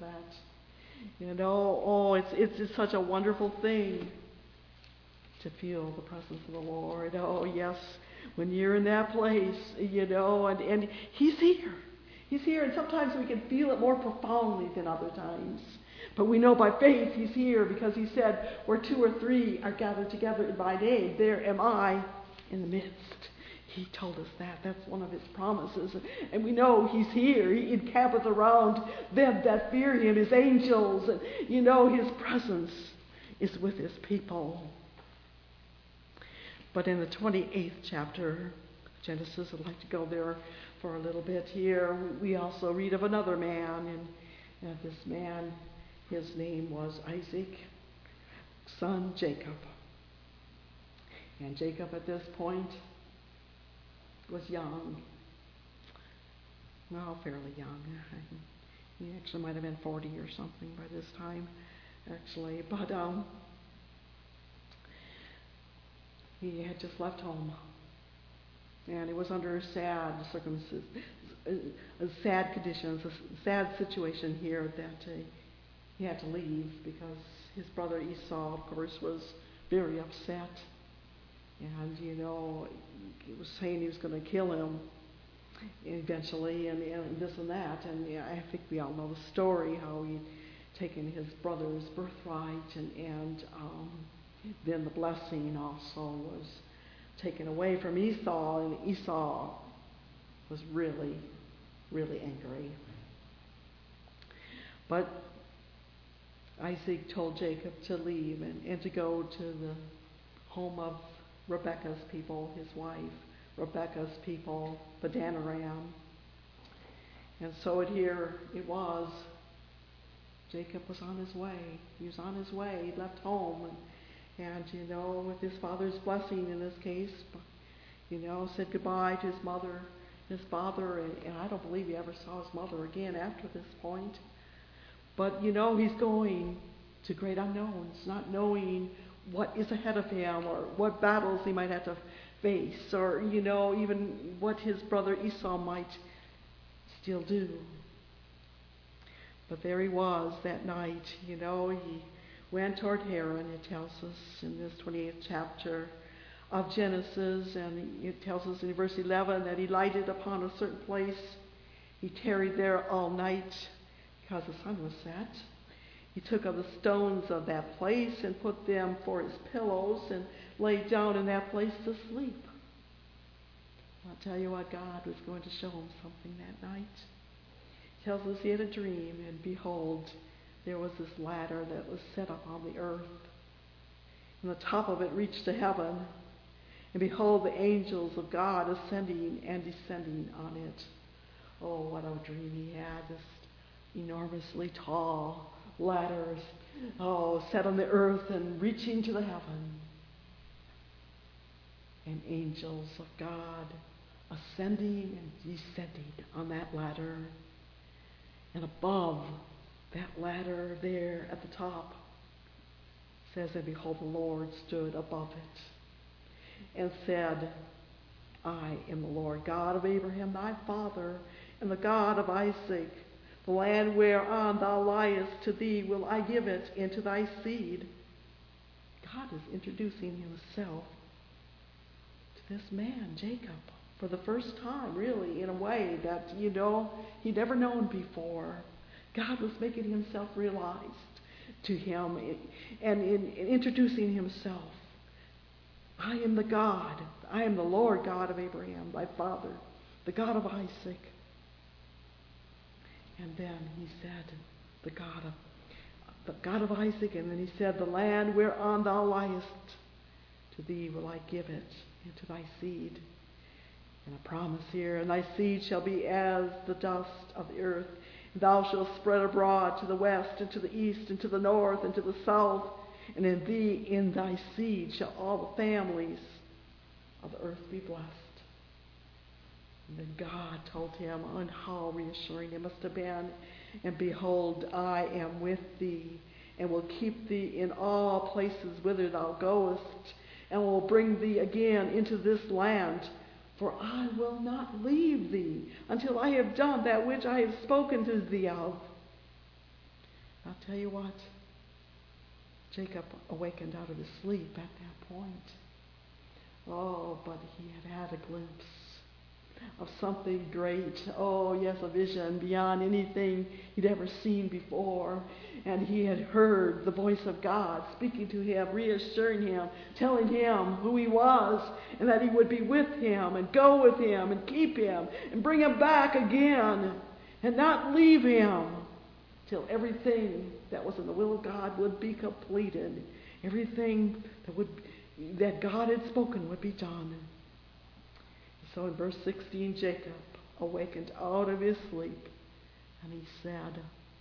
B: that. It's such a wonderful thing to feel the presence of the Lord. Oh, yes, when you're in that place, and He's here. He's here, and sometimes we can feel it more profoundly than other times. But we know by faith He's here because He said, where 2 or 3 are gathered together in my name, there am I in the midst. He told us that. That's one of His promises. And we know He's here. He encampeth around them that fear Him, His angels. And His presence is with His people. But in the 28th chapter, Genesis, I'd like to go there for a little bit here. We also read of another man, and this man, his name was Isaac, son Jacob. And Jacob at this point was young. Well, fairly young. He actually might have been 40 or something by this time, actually. But he had just left home, and it was under sad circumstances, sad conditions, a sad situation here that he had to leave because his brother Esau, of course, was very upset, and he was saying he was going to kill him eventually, and this and that, and I think we all know the story how he'd taken his brother's birthright and then the blessing also was taken away from Esau, and Esau was really, really angry. But Isaac told Jacob to leave and to go to the home of Rebekah's people, his wife, Rebekah's people, Padan Aram. And so here it was. Jacob was on his way. He was on his way. He left home and with his father's blessing in this case, said goodbye to his mother, his father, and I don't believe he ever saw his mother again after this point. But he's going to great unknowns, not knowing what is ahead of him or what battles he might have to face, or even what his brother Esau might still do. But there he was that night. He went toward Haran, it tells us in this 28th chapter of Genesis, and it tells us in verse 11 that he lighted upon a certain place. He tarried there all night because the sun was set. He took of the stones of that place and put them for his pillows and laid down in that place to sleep. I'll tell you what, God was going to show him something that night. It tells us he had a dream, and behold, there was this ladder that was set up on the earth, and the top of it reached to heaven. And behold, the angels of God ascending and descending on it. Oh, what a dream he had, this enormously tall ladders, set on the earth and reaching to the heaven. And angels of God ascending and descending on that ladder. And above that ladder there at the top says, and behold, the Lord stood above it and said, I am the Lord God of Abraham thy father, and the God of Isaac. The land whereon thou liest, to thee will I give it, and to thy seed. God is introducing himself to this man, Jacob, for the first time, really, in a way that, he'd never known before. God was making himself realized to him and in introducing himself. I am the God. I am the Lord God of Abraham, thy father, the God of Isaac. And then he said, the God of Isaac, and then he said, the land whereon thou liest, to thee will I give it, and to thy seed. And a promise here, and thy seed shall be as the dust of the earth, and thou shalt spread abroad to the west, and to the east, and to the north, and to the south, and in thee, in thy seed, shall all the families of the earth be blessed. And then God told him, and how reassuring it must have been, and behold, I am with thee, and will keep thee in all places whither thou goest, and will bring thee again into this land, for I will not leave thee until I have done that which I have spoken to thee of. I'll tell you what, Jacob awakened out of his sleep at that point. Oh, but he had a glimpse of something great. Oh, yes, a vision beyond anything he'd ever seen before. And he had heard the voice of God speaking to him, reassuring him, telling him who he was, and that he would be with him and go with him and keep him and bring him back again and not leave him till everything that was in the will of God would be completed. Everything that God had spoken would be done. So in verse 16, Jacob awakened out of his sleep, and he said,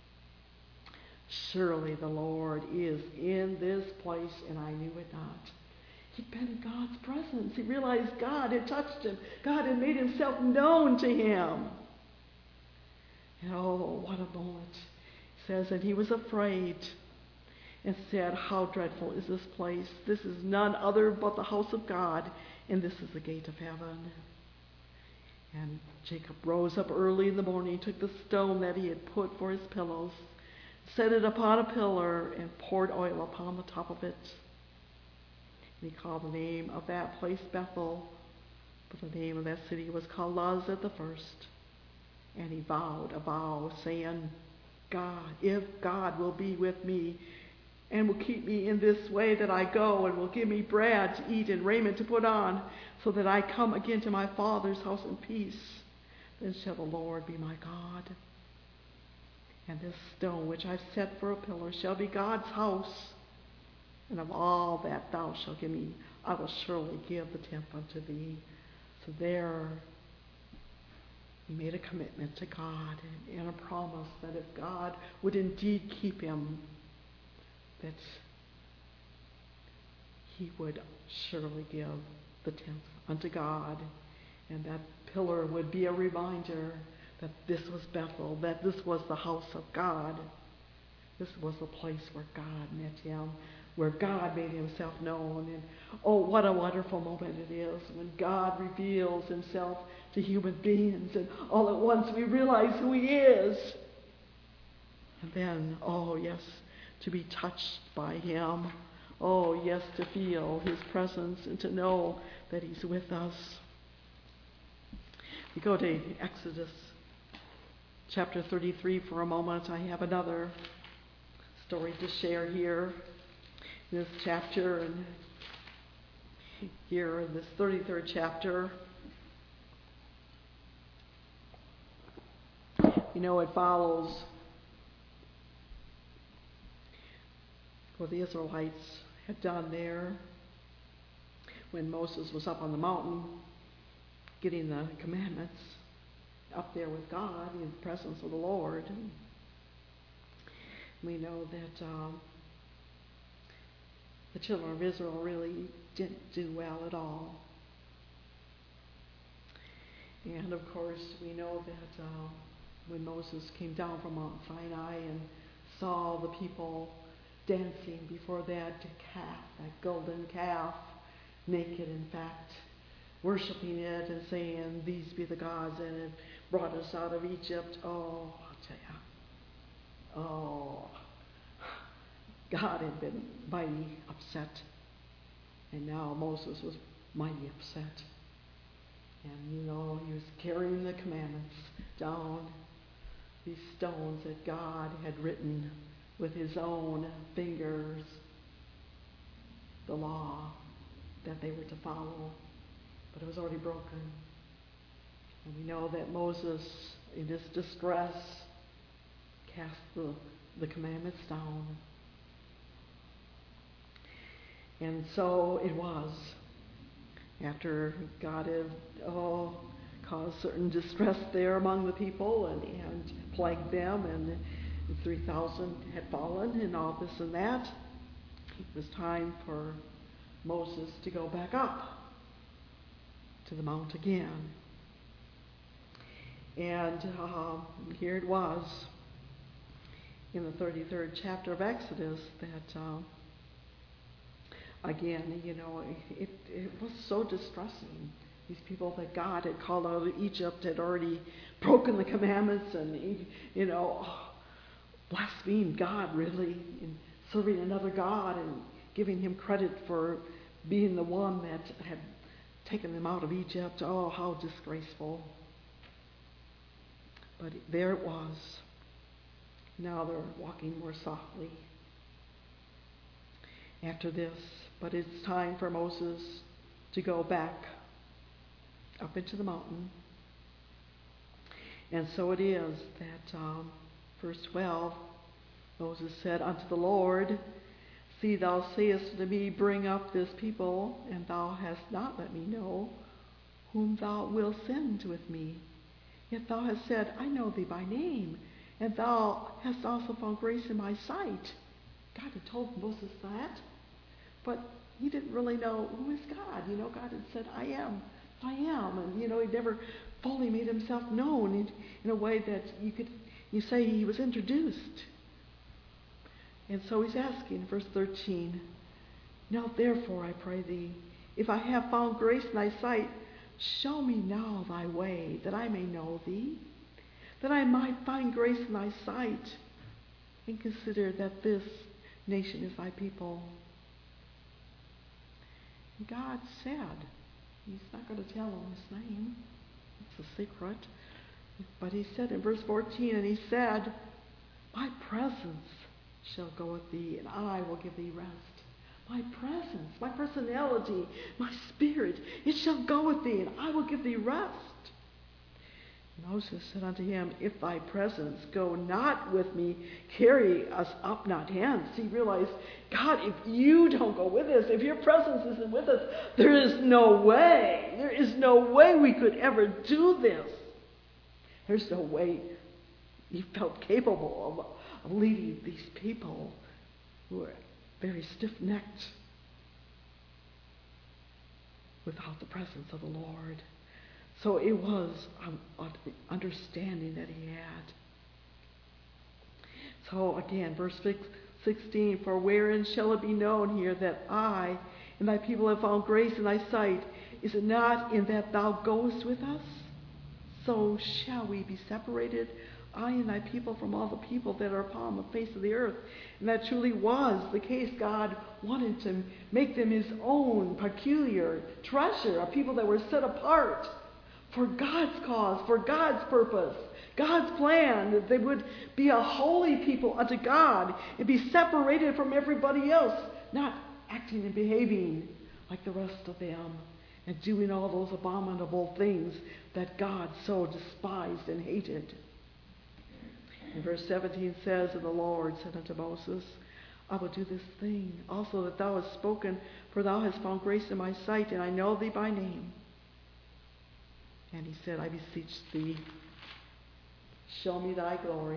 B: surely the Lord is in this place, and I knew it not. He'd been in God's presence. He realized God had touched him. God had made himself known to him. And oh, what a moment. It says, and he was afraid and said, how dreadful is this place? This is none other but the house of God, and this is the gate of heaven. And Jacob rose up early in the morning, took the stone that he had put for his pillows, set it upon a pillar, and poured oil upon the top of it. And he called the name of that place Bethel, but the name of that city was called Luz at the first. And he vowed a vow, saying, God, if God will be with me, and will keep me in this way that I go, and will give me bread to eat and raiment to put on, so that I come again to my father's house in peace, then shall the Lord be my God. And this stone which I've set for a pillar shall be God's house, and of all that thou shalt give me, I will surely give the tenth unto thee. So there he made a commitment to God and a promise that if God would indeed keep him, that he would surely give the tenth unto God. And that pillar would be a reminder that this was Bethel, that this was the house of God. This was the place where God met him, where God made himself known. And oh, what a wonderful moment it is when God reveals himself to human beings, and all at once we realize who he is. And then, oh yes, to be touched by him. Oh, yes, to feel his presence and to know that he's with us. We go to Exodus chapter 33 for a moment. I have another story to share here in this chapter. And here in this 33rd chapter, it follows what the Israelites had done there when Moses was up on the mountain getting the commandments up there with God in the presence of the Lord. And we know that the children of Israel really didn't do well at all. And of course we know that when Moses came down from Mount Sinai and saw the people dancing before that calf, that golden calf, naked in fact, worshiping it and saying, these be the gods that have brought us out of Egypt. Oh, I'll tell you. Oh, God had been mighty upset And now Moses was mighty upset. And he was carrying the commandments down, these stones that God had written with his own fingers, the law that they were to follow. But it was already broken. And we know that Moses, in his distress, cast the commandments down. And so it was, after God had caused certain distress there among the people and plagued them, and 3,000 had fallen and all this and that, it was time for Moses to go back up to the mount again. And here it was in the 33rd chapter of Exodus that again, it was so distressing. These people that God had called out of Egypt had already broken the commandments and, blasphemed God, really, in serving another God and giving him credit for being the one that had taken them out of Egypt. Oh, how disgraceful. But there it was. Now they're walking more softly after this. But it's time for Moses to go back up into the mountain. And so it is that verse 12, Moses said unto the Lord, See, thou sayest unto me, Bring up this people, and thou hast not let me know whom thou wilt send with me. Yet thou hast said, I know thee by name, and thou hast also found grace in my sight. God had told Moses that, but he didn't really know who is God. God had said, I am. And, he never fully made himself known in a way that you say he was introduced. And so he's asking, verse 13, Now therefore, I pray thee, if I have found grace in thy sight, show me now thy way, that I may know thee, that I might find grace in thy sight, and consider that this nation is thy people. And God said, he's not going to tell him his name. It's a secret. But he said in verse 14, and he said, My presence shall go with thee, and I will give thee rest. My presence, my personality, my spirit, it shall go with thee, and I will give thee rest. Moses said unto him, If thy presence go not with me, carry us up not hence. He realized, God, if you don't go with us, if your presence isn't with us, there is no way. There is no way we could ever do this. There's no way he felt capable of leading these people who were very stiff-necked without the presence of the Lord. So it was an understanding that he had. So again, verse 16, For wherein shall it be known here that I and thy people have found grace in thy sight? Is it not in that thou goest with us? So shall we be separated, I and thy people, from all the people that are upon the face of the earth. And that truly was the case. God wanted to make them his own peculiar treasure, a people that were set apart for God's cause, for God's purpose, God's plan, that they would be a holy people unto God and be separated from everybody else, not acting and behaving like the rest of them and doing all those abominable things that God so despised and hated. And verse 17 says, And the Lord said unto Moses, I will do this thing also that thou hast spoken, for thou hast found grace in my sight, and I know thee by name. And he said, I beseech thee, show me thy glory.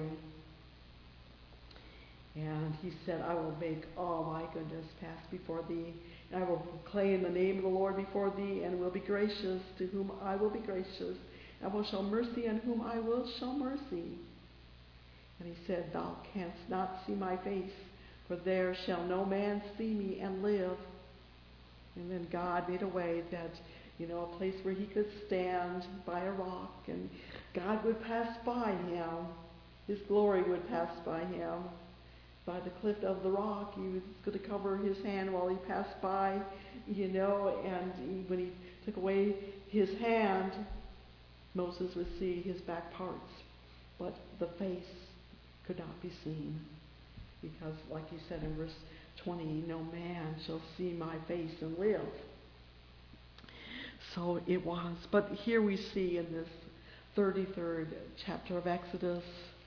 B: And he said, I will make all my goodness pass before thee, and I will proclaim the name of the Lord before thee, and will be gracious to whom I will be gracious, and will show mercy on whom I will show mercy. And he said, Thou canst not see my face, for there shall no man see me and live. And then God made a way that, a place where he could stand by a rock, and God would pass by him. His glory would pass by him. by the cliff of the rock. He was going to cover his hand while he passed by, and when he took away his hand, Moses would see his back parts, but the face could not be seen, because like he said in verse 20, no man shall see my face and live. So it was. But here we see in this 33rd chapter of Exodus,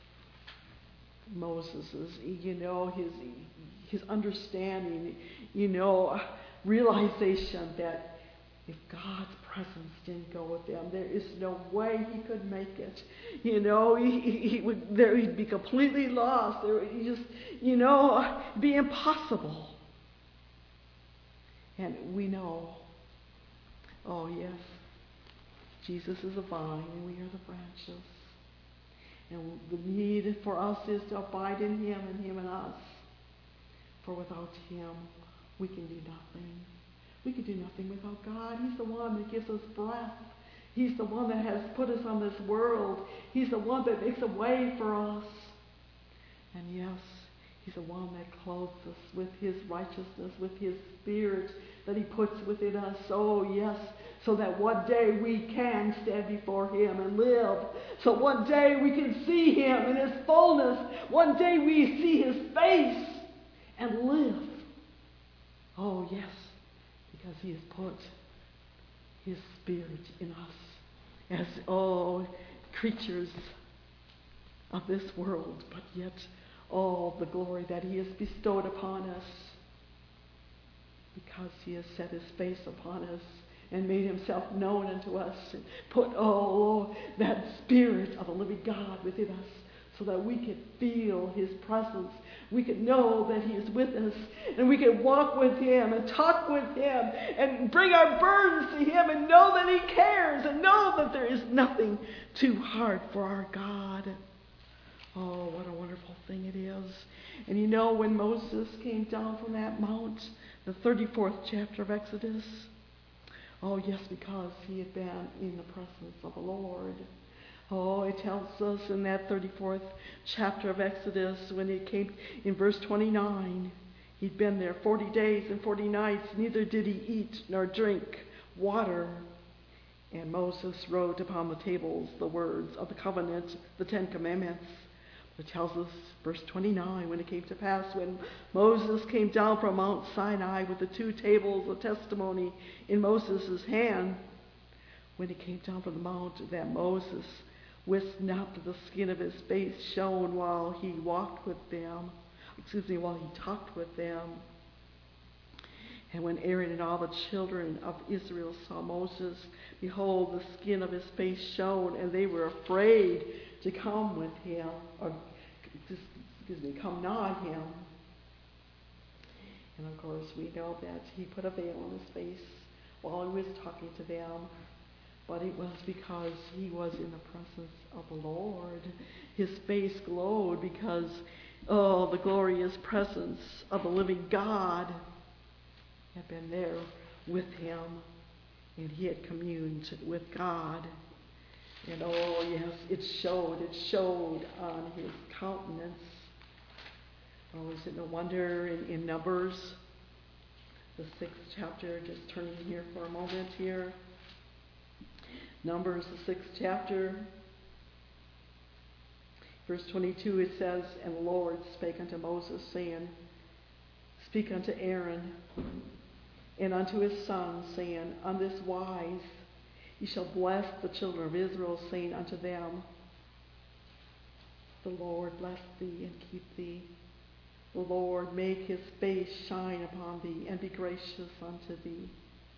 B: Moses's, his understanding, realization that if God's presence didn't go with them, there is no way he could make it. He'd be completely lost. He'd just, be impossible. And we know, oh yes, Jesus is a vine and we are the branches. And the need for us is to abide in him and him in us. For without him, we can do nothing. We can do nothing without God. He's the one that gives us breath. He's the one that has put us on this world. He's the one that makes a way for us. And yes, he's the one that clothes us with his righteousness, with his spirit that he puts within us. Oh yes, so that one day we can stand before him and live. So one day we can see him in his fullness. One day we see his face and live. Oh yes, because he has put his spirit in us as creatures of this world, but yet all the glory that he has bestowed upon us, because he has set his face upon us and made himself known unto us and put that spirit of the living God within us, so that we can feel his presence. We can know that he is with us, and we can walk with him and talk with him and bring our burdens to him and know that he cares and know that there is nothing too hard for our God. Oh, what a wonderful thing it is. And when Moses came down from that mount, the 34th chapter of Exodus, oh yes, because he had been in the presence of the Lord. Oh, it tells us in that 34th chapter of Exodus, when he came in verse 29, he'd been there 40 days and 40 nights, neither did he eat nor drink water. And Moses wrote upon the tables the words of the covenant, the 10 Commandments. It tells us, verse 29, when it came to pass, when Moses came down from Mount Sinai with the 2 tables of testimony in Moses' hand, when he came down from the mount, that Moses wist not that the skin of his face shone while he talked with them. And when Aaron and all the children of Israel saw Moses, behold, the skin of his face shone, and they were afraid to come with him, come nigh him. And of course, we know that he put a veil on his face while he was talking to them. But it was because he was in the presence of the Lord. His face glowed because, the glorious presence of the living God had been there with him. And he had communed with God. And yes, it showed on his countenance. Oh, is it no wonder in Numbers, the 6th chapter, just turning here for a moment here. Numbers, the 6th chapter, verse 22, it says, And the Lord spake unto Moses, saying, Speak unto Aaron and unto his sons, saying, On this wise ye shall bless the children of Israel, saying unto them, The Lord bless thee and keep thee. The Lord make his face shine upon thee and be gracious unto thee.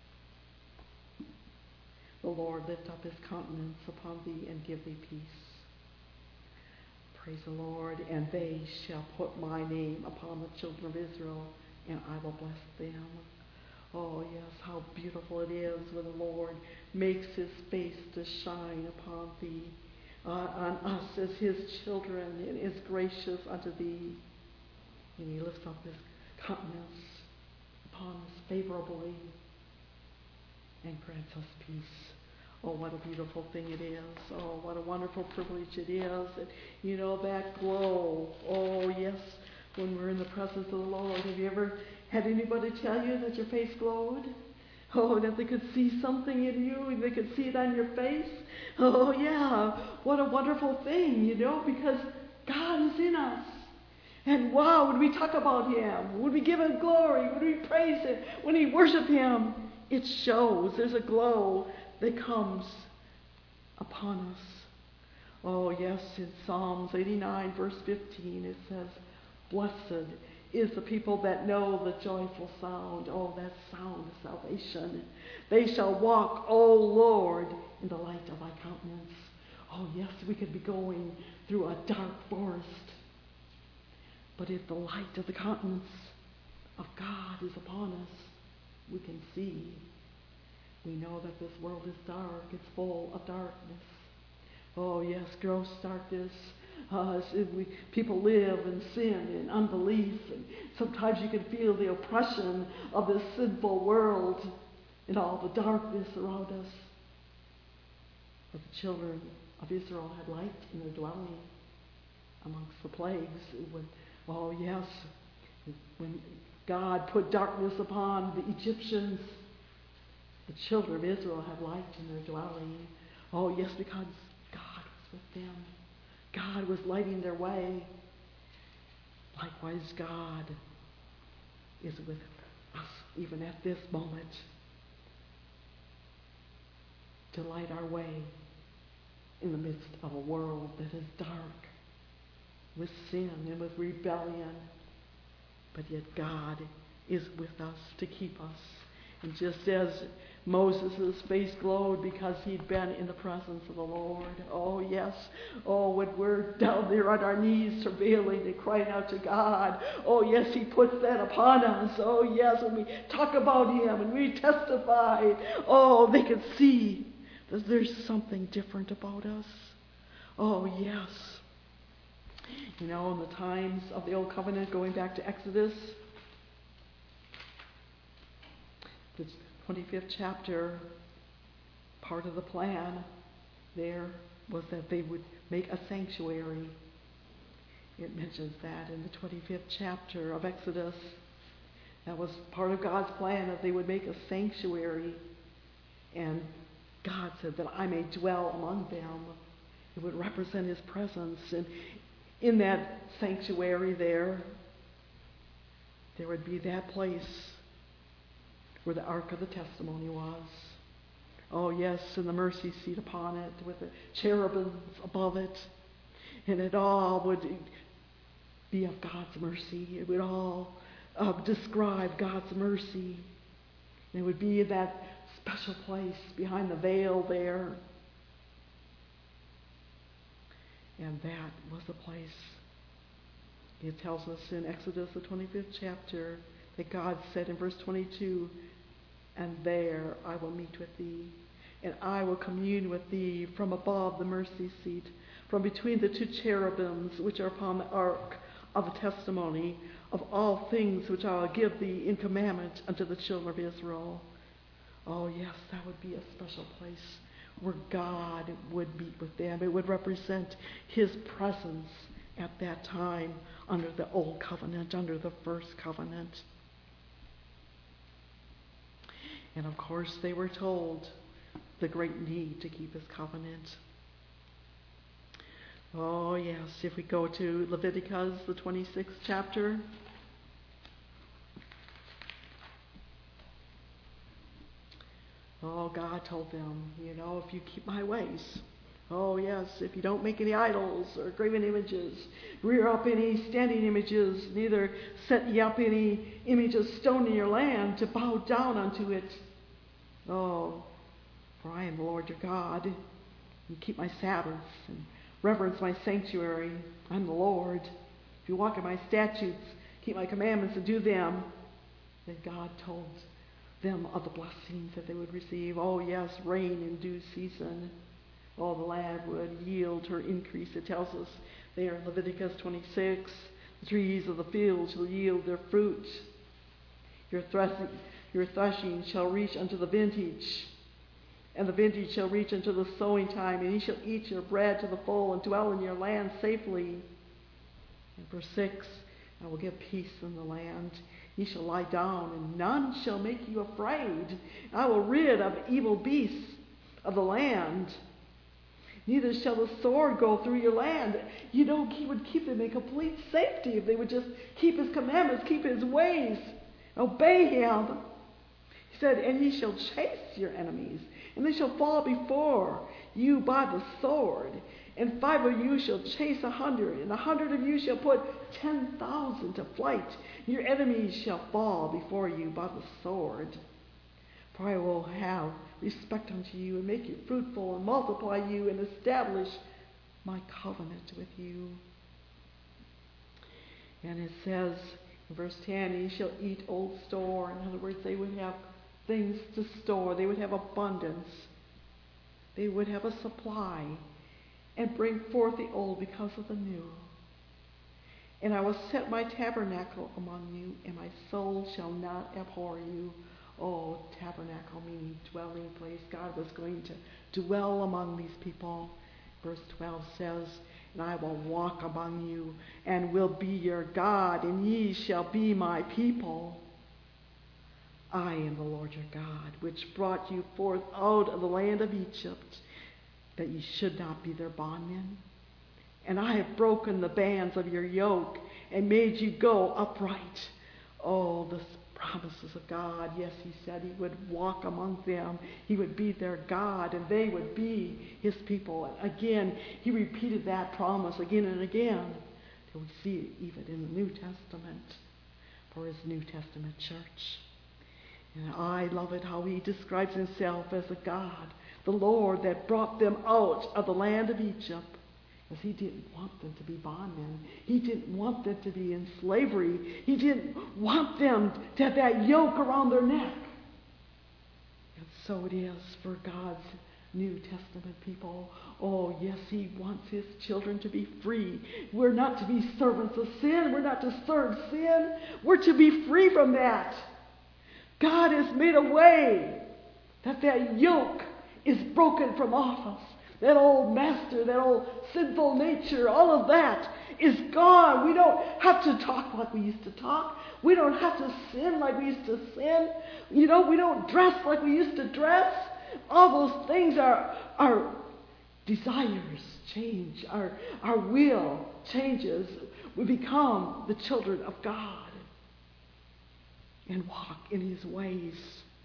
B: The Lord lift up his countenance upon thee and give thee peace. Praise the Lord. And they shall put my name upon the children of Israel, and I will bless them. Oh yes, how beautiful it is when the Lord makes his face to shine upon thee, on us as his children, and is gracious unto thee. And he lifts up his countenance upon us favorably and grants us peace. Oh, what a beautiful thing it is. Oh, what a wonderful privilege it is. And, that glow. Oh, yes, when we're in the presence of the Lord. Have you ever had anybody tell you that your face glowed? Oh, that they could see something in you and they could see it on your face? Oh, yeah. What a wonderful thing, because God is in us. And wow, when we talk about Him, when we give Him glory, when we praise Him, when we worship Him, it shows. There's a glow that comes upon us. Oh, yes, in Psalms 89, verse 15, it says, "Blessed is the people that know the joyful sound." Oh, that sound of salvation. "They shall walk, O Lord, in the light of thy countenance." Oh, yes, we could be going through a dark forest, but if the light of the countenance of God is upon us, we can see. We know that this world is dark. It's full of darkness. Oh, yes, gross darkness. People live in sin and unbelief. And sometimes you can feel the oppression of this sinful world and all the darkness around us. But the children of Israel had light in their dwelling amongst the plagues. When God put darkness upon the Egyptians, the children of Israel had light in their dwelling. Oh, yes, because God was with them. God was lighting their way. Likewise, God is with us even at this moment to light our way in the midst of a world that is dark with sin and with rebellion. But yet God is with us to keep us. And just as Moses' face glowed because he'd been in the presence of the Lord. Oh, yes. Oh, when we're down there on our knees travailing and crying out to God. Oh, yes, He puts that upon us. Oh, yes, when we talk about Him and we testify. Oh, they can see that there's something different about us. Oh, yes. In the times of the Old Covenant, going back to Exodus, the 25th chapter, part of the plan there was that they would make a sanctuary. It mentions that in the 25th chapter of Exodus. That was part of God's plan, that they would make a sanctuary. And God said that I may dwell among them. It would represent His presence. And in that sanctuary there would be that place where the Ark of the Testimony was. Oh, yes, and the mercy seat upon it with the cherubims above it. And it all would be of God's mercy. It would all describe God's mercy. And it would be in that special place behind the veil there. And that was the place. It tells us in Exodus, the 25th chapter, that God said in verse 22, "And there I will meet with thee, and I will commune with thee from above the mercy seat, from between the two cherubims which are upon the ark of the testimony, of all things which I will give thee in commandment unto the children of Israel." Oh, yes, that would be a special place where God would meet with them. It would represent His presence at that time under the Old Covenant, under the first covenant. And of course, they were told the great need to keep His covenant. Oh, yes, if we go to Leviticus, the 26th chapter. Oh, God told them, if you keep my ways. Oh, yes, if you don't make any idols or graven images, rear up any standing images, neither set ye up any image of stone in your land to bow down unto it. Oh, for I am the Lord your God. You keep my Sabbaths and reverence my sanctuary. I'm the Lord. If you walk in my statutes, keep my commandments and do them, then God told them of the blessings that they would receive. Oh, yes, rain in due season. Oh, the land would yield her increase. It tells us there in Leviticus 26, the trees of the field shall yield their fruit. Your threshing shall reach unto the vintage, and the vintage shall reach unto the sowing time, and ye shall eat your bread to the full and dwell in your land safely. And verse 6, I will give peace in the land. Ye shall lie down, and none shall make you afraid. I will rid of evil beasts of the land. Neither shall the sword go through your land. He would keep them in complete safety if they would just keep his commandments, keep his ways, obey him. He said, and ye shall chase your enemies, and they shall fall before you by the sword. And 5 of you shall chase 100, and 100 of you shall put 10,000 to flight. Your enemies shall fall before you by the sword. For I will have respect unto you, and make you fruitful, and multiply you, and establish my covenant with you. And it says in verse 10, ye shall eat old store. In other words, they would have things to store. They would have abundance. They would have a supply, and bring forth the old because of the new. And I will set my tabernacle among you, and my soul shall not abhor you. Oh, tabernacle meaning dwelling place. God was going to dwell among these people. Verse 12 says, and I will walk among you, and will be your God, and ye shall be my people. I am the Lord your God, which brought you forth out of the land of Egypt, that ye should not be their bondmen. And I have broken the bands of your yoke, and made you go upright. Oh, the promises of God. Yes, he said he would walk among them. He would be their God, and they would be his people. And again, he repeated that promise again and again, till we see it even in the New Testament, for his New Testament church. And I love it how he describes himself as a God, the Lord that brought them out of the land of Egypt. Because he didn't want them to be bondmen. He didn't want them to be in slavery. He didn't want them to have that yoke around their neck. And so it is for God's New Testament people. Oh, yes, he wants his children to be free. We're not to be servants of sin. We're not to serve sin. We're to be free from that. God has made a way that yoke is broken from off us. That old master, that old sinful nature, all of that is gone. We don't have to talk like we used to talk. We don't have to sin like we used to sin. We don't dress like we used to dress. All those things, our desires change. Our will changes. We become the children of God and walk in his ways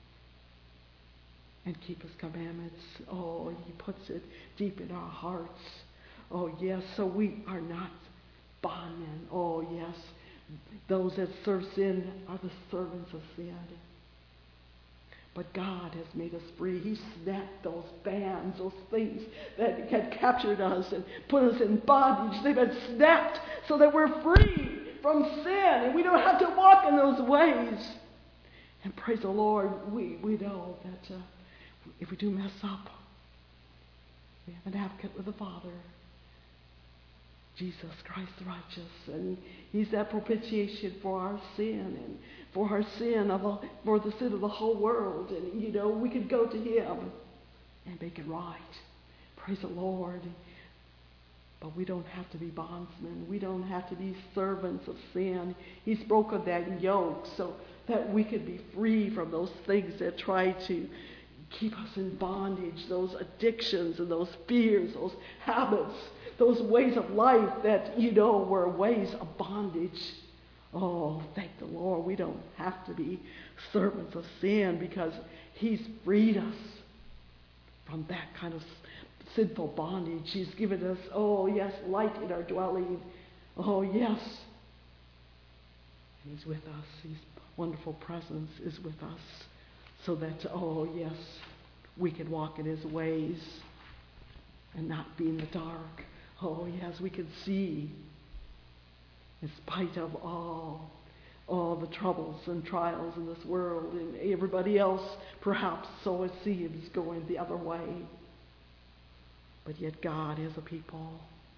B: and keep his commandments. Oh, he puts it deep in our hearts. Oh, yes, so we are not bondmen. Oh, yes, those that serve sin are the servants of sin. But God has made us free. He snapped those bands, those things that had captured us and put us in bondage. They've been snapped so that we're free from sin, and we don't have to walk in those ways. And praise the Lord, we know that if we do mess up, we have an advocate with the Father, Jesus Christ the righteous, and he's that propitiation for our sin and for our sin for the sin of the whole world. And we can go to him and make it right. Praise the Lord. But we don't have to be bondsmen. We don't have to be servants of sin. He's broken that yoke so that we can be free from those things that try to keep us in bondage, those addictions and those fears, those habits, those ways of life that, were ways of bondage. Oh, thank the Lord. We don't have to be servants of sin because he's freed us from that kind of sinful bondage. He's given us, oh yes, light in our dwelling. Oh yes. And he's with us. His wonderful presence is with us. So that, oh yes, we can walk in his ways and not be in the dark. Oh yes, we can see in spite of all the troubles and trials in this world, and everybody else perhaps so it seems going the other way. But yet God is a people.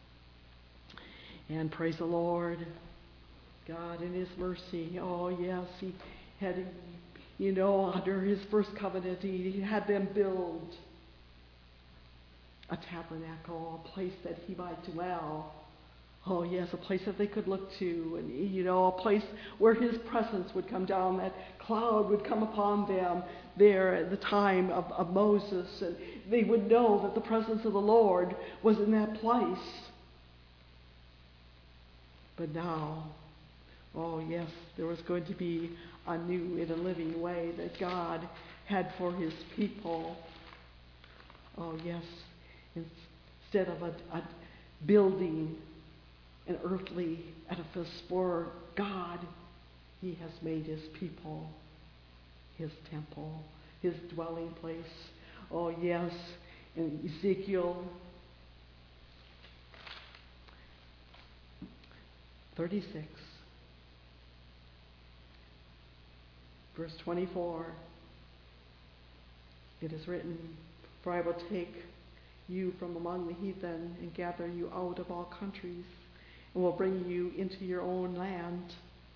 B: And praise the Lord, God in his mercy, oh yes, he had, under his first covenant, he had them build a tabernacle, a place that he might dwell. Oh, yes, a place that they could look to, and, a place where His presence would come down, that cloud would come upon them there at the time of Moses, and they would know that the presence of the Lord was in that place. But now, oh, yes, there was going to be a new and a living way that God had for His people. Oh, yes, instead of a building, an earthly edifice for God, He has made His people His temple, His dwelling place. Oh, yes, in Ezekiel 36, verse 24, it is written, "For I will take you from among the heathen and gather you out of all countries, and will bring you into your own land.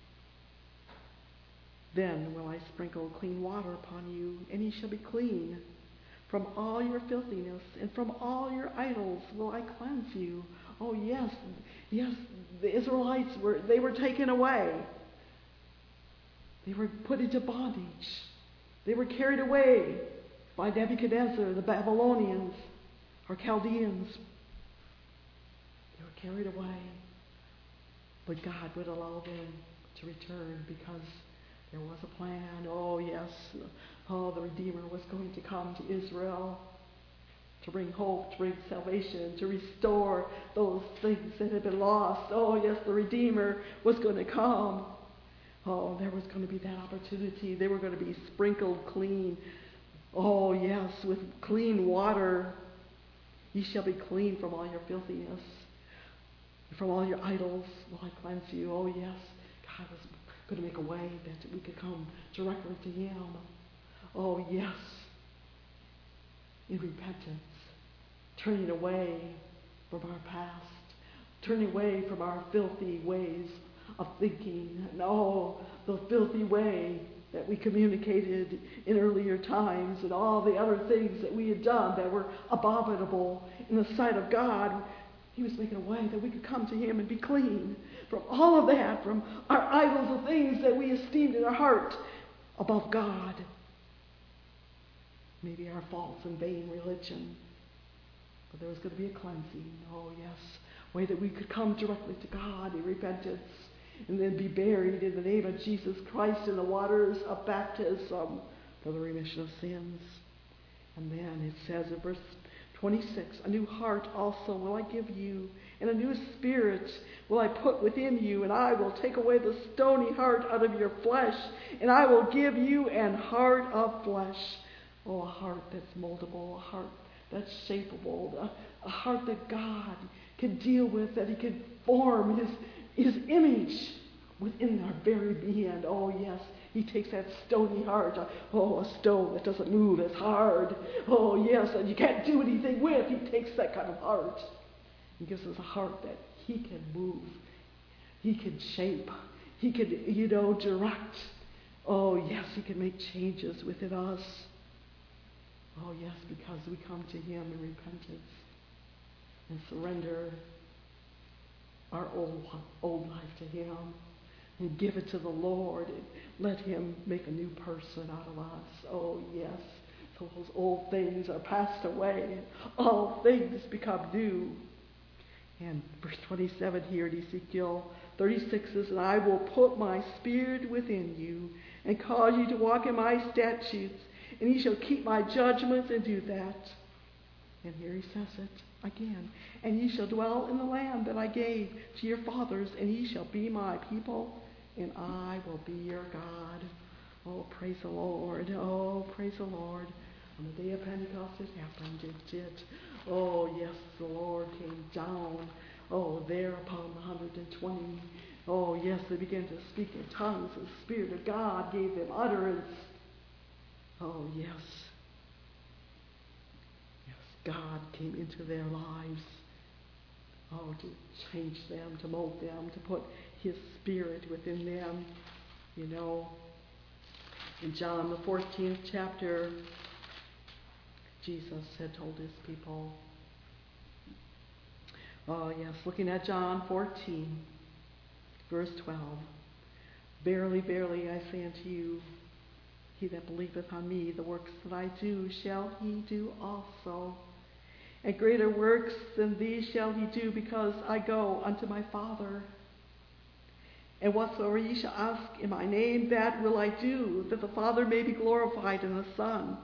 B: Then will I sprinkle clean water upon you, and ye shall be clean. From all your filthiness and from all your idols will I cleanse you." Oh, yes, the Israelites were taken away. They were put into bondage. They were carried away by Nebuchadnezzar, the Babylonians, or Chaldeans. They were carried away. But God would allow them to return because there was a plan. Oh, yes. Oh, the Redeemer was going to come to Israel to bring hope, to bring salvation, to restore those things that had been lost. Oh, yes, the Redeemer was going to come. Oh, there was going to be that opportunity. They were going to be sprinkled clean. Oh, yes, with clean water. "Ye shall be clean from all your filthiness. From all your idols will I cleanse you." Oh, yes, God was going to make a way that we could come directly to Him. Oh, yes, in repentance, turning away from our past, turning away from our filthy ways of thinking, and the filthy way that we communicated in earlier times, and all the other things that we had done that were abominable in the sight of God. He was making a way that we could come to Him and be clean from all of that, from our idols of things that we esteemed in our heart above God. Maybe our false and vain religion. But there was going to be a cleansing. Oh, yes. A way that we could come directly to God in repentance and then be buried in the name of Jesus Christ in the waters of baptism for the remission of sins. And then it says in verse 26, "A new heart also will I give you, and a new spirit will I put within you, and I will take away the stony heart out of your flesh, and I will give you an heart of flesh." Oh, a heart that's moldable, a heart that's shapeable, a heart that God can deal with, that He can form His image within our very being. Oh, yes, He takes that stony heart, a stone that doesn't move, it's hard. Oh, yes, and you can't do anything with. He takes that kind of heart. He gives us a heart that He can move. He can shape. He can, direct. Oh, yes, He can make changes within us. Oh, yes, because we come to Him in repentance and surrender our old life to Him and give it to the Lord and let Him make a new person out of us. Oh, yes. So those old things are passed away and all things become new. And verse 27 here in Ezekiel 36 says, "And I will put my spirit within you and cause you to walk in my statutes, and ye shall keep my judgments and do that." And here He says it again. "And ye shall dwell in the land that I gave to your fathers, and ye shall be my people, and I will be your God." Oh, praise the Lord. Oh, praise the Lord. On the day of Pentecost it happened. It did. Oh, yes, the Lord came down. Oh, there upon the 120. Oh, yes, they began to speak in tongues. The Spirit of God gave them utterance. Oh, yes. Yes, God came into their lives. Oh, to change them, to mold them, to put His Spirit within them. In John, the 14th chapter, Jesus had told His people, Oh, yes, looking at John 14, verse 12. Verily, verily, I say unto you, he that believeth on me, the works that I do, shall he do also. And greater works than these shall he do, because I go unto my Father. And whatsoever ye shall ask in my name, that will I do, that the Father may be glorified in the Son.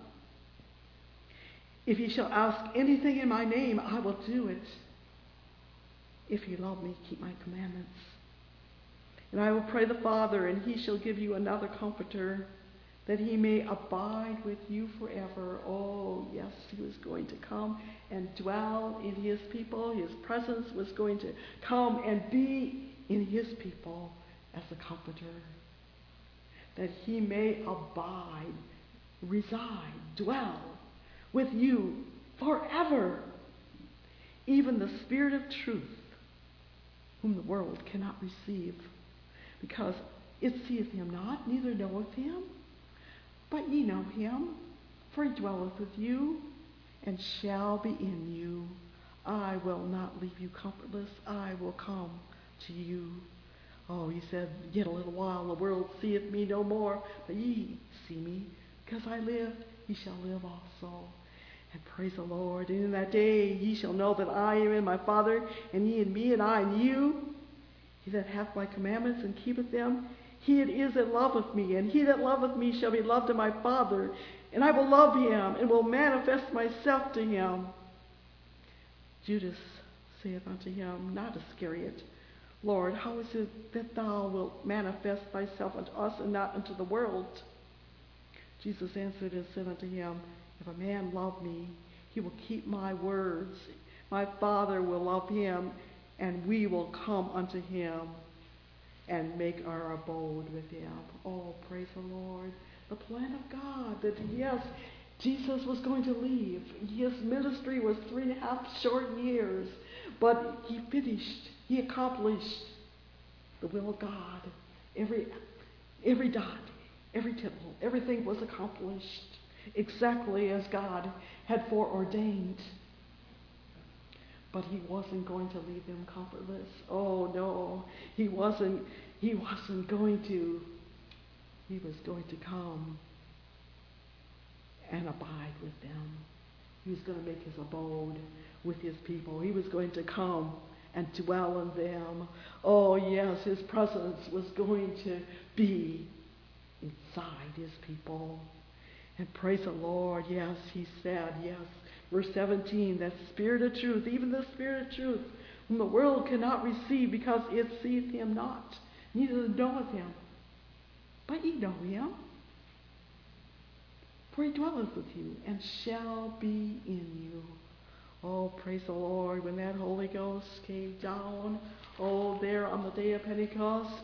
B: If ye shall ask anything in my name, I will do it. If ye love me, keep my commandments. And I will pray the Father, and he shall give you another Comforter, that he may abide with you forever. Oh, yes, he was going to come and dwell in his people. His presence was going to come and be in his people as a Comforter, that he may abide, reside, dwell with you forever. Even the Spirit of truth, whom the world cannot receive, because it seeth him not, neither knoweth him. But ye know him, for he dwelleth with you, and shall be in you. I will not leave you comfortless. I will come to you. Oh, he said, yet a little while, the world seeth me no more, but ye see me. Because I live, ye shall live also. And praise the Lord. And in that day ye shall know that I am in my Father, and ye in me, and I in you. He that hath my commandments and keepeth them, he it is that loveth me, and he that loveth me shall be loved of my Father, and I will love him, and will manifest myself to him. Judas saith unto him, not Iscariot, Lord, how is it that thou wilt manifest thyself unto us, and not unto the world? Jesus answered and said unto him, if a man love me, he will keep my words. My Father will love him, and we will come unto him and make our abode with him. Oh, praise the Lord. The plan of God that, yes, Jesus was going to leave. His ministry was 3.5 short years, but he finished. He accomplished the will of God. Every dot, every tittle, everything was accomplished exactly as God had foreordained. But he wasn't going to leave them comfortless. Oh, no. He wasn't going to. He was going to come and abide with them. He was going to make his abode with his people. He was going to come and dwell in them. Oh, yes, his presence was going to be inside his people. And praise the Lord, yes, he said, yes. Verse 17, that Spirit of truth, even the Spirit of truth, whom the world cannot receive, because it seeth him not, neither knoweth him. But ye know him, for he dwelleth with you, and shall be in you. Oh, praise the Lord, when that Holy Ghost came down, oh, there on the day of Pentecost,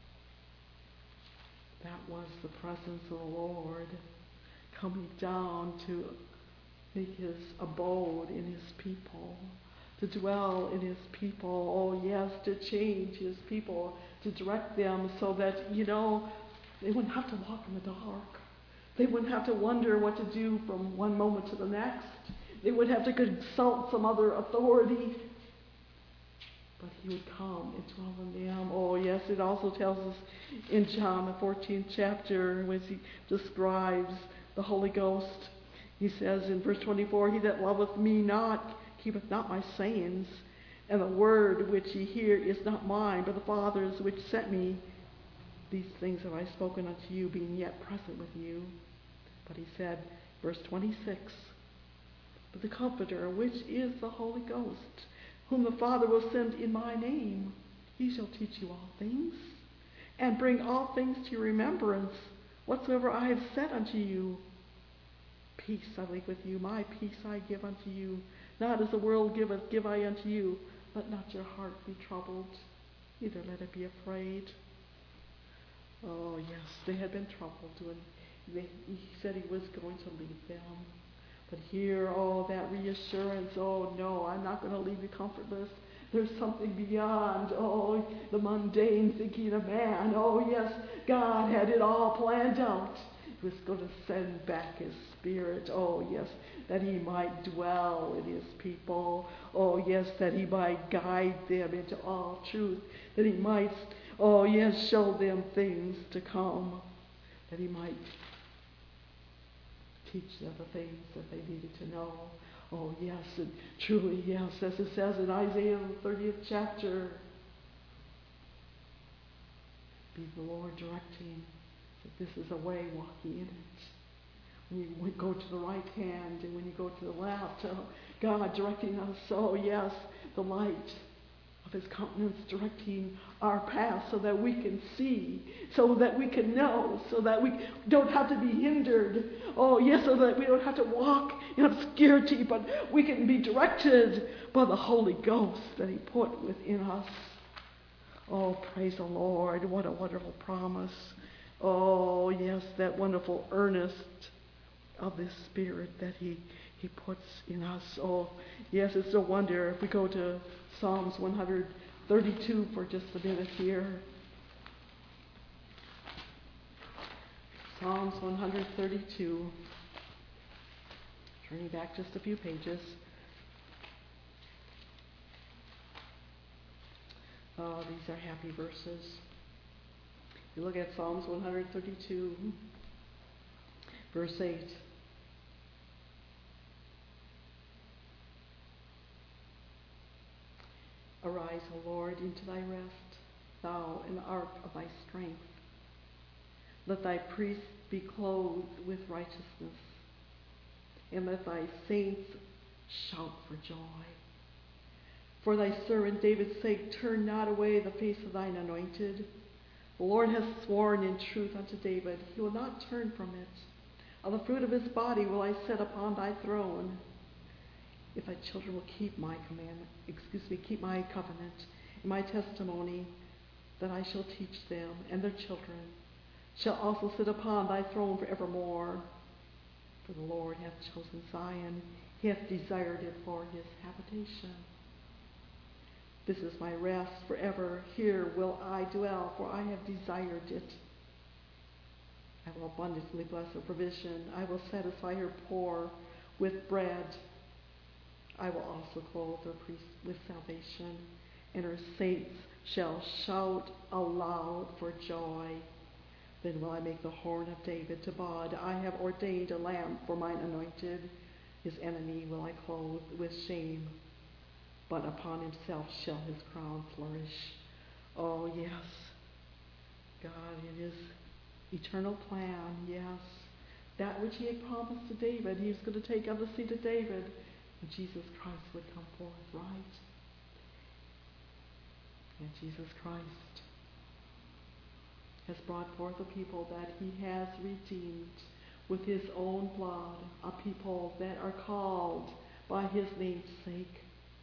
B: that was the presence of the Lord coming down to make his abode in his people, to dwell in his people. Oh, yes, to change his people, to direct them so that, they wouldn't have to walk in the dark. They wouldn't have to wonder what to do from one moment to the next. They would have to consult some other authority. But he would come and dwell in them. Oh, yes, it also tells us in John, the 14th chapter, when he describes the Holy Ghost. He says in verse 24, he that loveth me not, keepeth not my sayings, and the word which ye hear is not mine, but the Father's which sent me. These things have I spoken unto you, being yet present with you. But he said, verse 26, but the Comforter, which is the Holy Ghost, whom the Father will send in my name, he shall teach you all things, and bring all things to your remembrance, whatsoever I have said unto you. Peace I leave with you, my peace I give unto you. Not as the world giveth, give I unto you. Let not your heart be troubled, neither let it be afraid. Oh, yes, they had been troubled when he said he was going to leave them. But here, oh, that reassurance, oh, no, I'm not going to leave you comfortless. There's something beyond, oh, the mundane thinking of man. Oh, yes, God had it all planned out. He was going to send back His Spirit. Oh, yes, that He might dwell in His people. Oh, yes, that He might guide them into all truth. That He might, oh, yes, show them things to come. That He might teach them the things that they needed to know. Oh, yes, and truly, yes, as it says in Isaiah, the 30th chapter, be the Lord directing that this is a way, walking in it. When you go to the right hand and when you go to the left, God directing us. Oh, yes, the light of His countenance directing our path so that we can see, so that we can know, so that we don't have to be hindered. Oh, yes, so that we don't have to walk in obscurity, but we can be directed by the Holy Ghost that He put within us. Oh, praise the Lord. What a wonderful promise. Oh, yes, that wonderful earnest of this Spirit that He puts in us. Oh, yes, it's no wonder if we go to Psalms 132 for just a minute here. Psalms 132. Turning back just a few pages. Oh, these are happy verses. You look at Psalms 132, verse 8. Arise, O Lord, into thy rest, thou in the ark of thy strength. Let thy priests be clothed with righteousness, and let thy saints shout for joy. For thy servant David's sake, turn not away the face of thine anointed. The Lord has sworn in truth unto David, he will not turn from it. Of the fruit of his body will I set upon thy throne. If thy children will keep my keep my covenant and my testimony, that I shall teach them, and their children shall also sit upon thy throne forevermore. For the Lord hath chosen Zion, he hath desired it for his habitation. This is my rest forever, here will I dwell, for I have desired it. I will abundantly bless her provision, I will satisfy her poor with bread. I will also clothe her priests with salvation, and her saints shall shout aloud for joy. Then will I make the horn of David to bud. I have ordained a lamp for mine anointed. His enemy will I clothe with shame, but upon himself shall his crown flourish. Oh, yes. God, in his eternal plan, yes. That which he had promised to David, he was going to take on the seat of David, and Jesus Christ would come forth, right? And Jesus Christ has brought forth a people that he has redeemed with his own blood, a people that are called by his name's sake.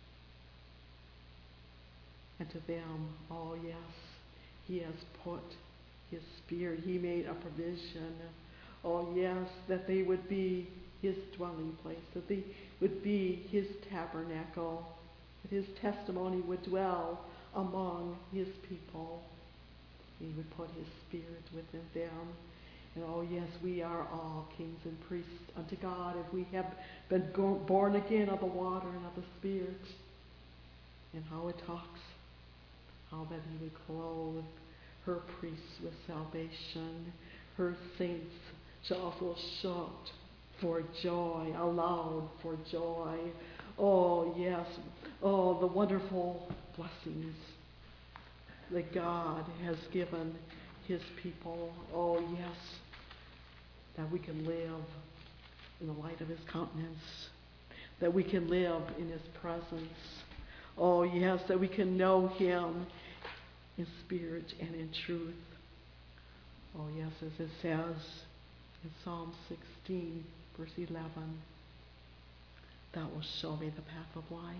B: And to them, oh yes, he has put his Spirit. He made a provision. Oh yes, that they would be his dwelling place, that they would be his tabernacle, that his testimony would dwell among his people. He would put his Spirit within them. And oh yes, we are all kings and priests unto God if we have been born again of the water and of the Spirit. And how it talks, how that he would clothe her priests with salvation. Her saints shall also shout for joy, aloud for joy. Oh yes, oh the wonderful blessings that God has given his people. Oh yes, that we can live in the light of his countenance, that we can live in his presence. Oh yes, that we can know him in spirit and in truth. Oh yes, as it says in Psalm 16, verse 11, thou wilt show me the path of life.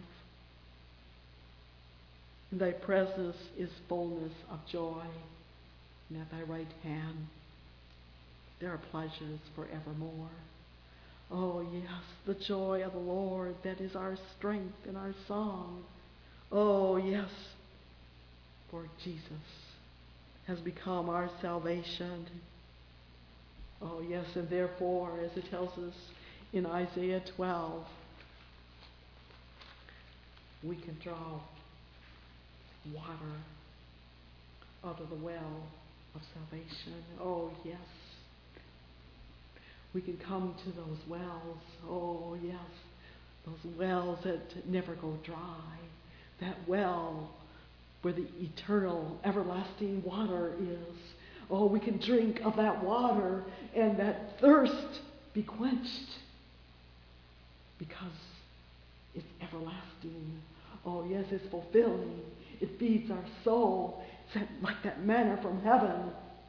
B: In thy presence is fullness of joy, and at thy right hand there are pleasures forevermore. Oh yes, the joy of the Lord, that is our strength and our song. Oh yes, for Jesus has become our salvation. Oh, yes, and therefore, as it tells us in Isaiah 12, we can draw water out of the well of salvation. Oh, yes. We can come to those wells. Oh, yes. Those wells that never go dry. That well where the eternal, everlasting water is. Oh, we can drink of that water and that thirst be quenched because it's everlasting. Oh, yes, it's fulfilling. It feeds our soul. It's like that manna from heaven.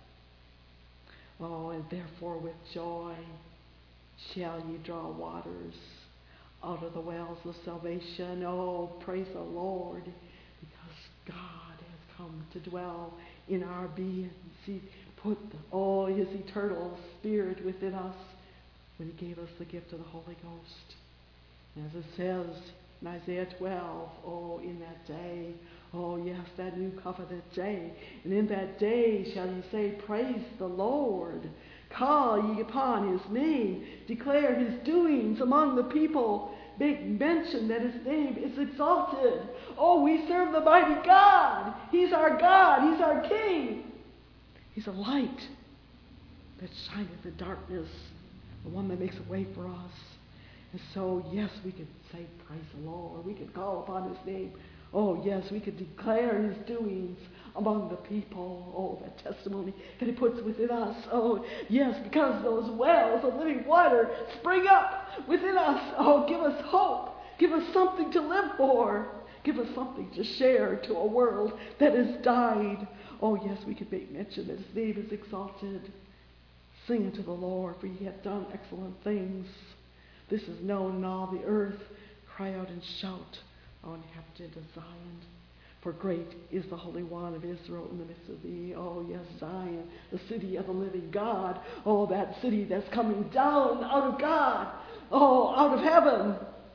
B: Oh, and therefore with joy shall ye draw waters out of the wells of salvation. Oh, praise the Lord, because God has come to dwell in our beings. He put His eternal Spirit within us when He gave us the gift of the Holy Ghost. And as it says in Isaiah 12, oh, in that day, oh, yes, that new covenant day. And in that day shall ye say, praise the Lord. Call ye upon His name. Declare His doings among the people. Make mention that His name is exalted. Oh, we serve the mighty God. He's our God. He's our King. He's a light that shineth in darkness, the one that makes a way for us. And so, yes, we can say, praise the Lord. We can call upon His name. Oh, yes, we can declare His doings among the people. Oh, that testimony that He puts within us. Oh, yes, because those wells of living water spring up within us. Oh, give us hope. Give us something to live for. Give us something to share to a world that has died. Oh, yes, we can make mention that His name is exalted. Sing unto the Lord, for He hath done excellent things. This is known in all the earth. Cry out and shout, O inhabitant of Zion. For great is the Holy One of Israel in the midst of thee. Oh, yes, Zion, the city of the living God. Oh, that city that's coming down out of God. Oh, out of heaven.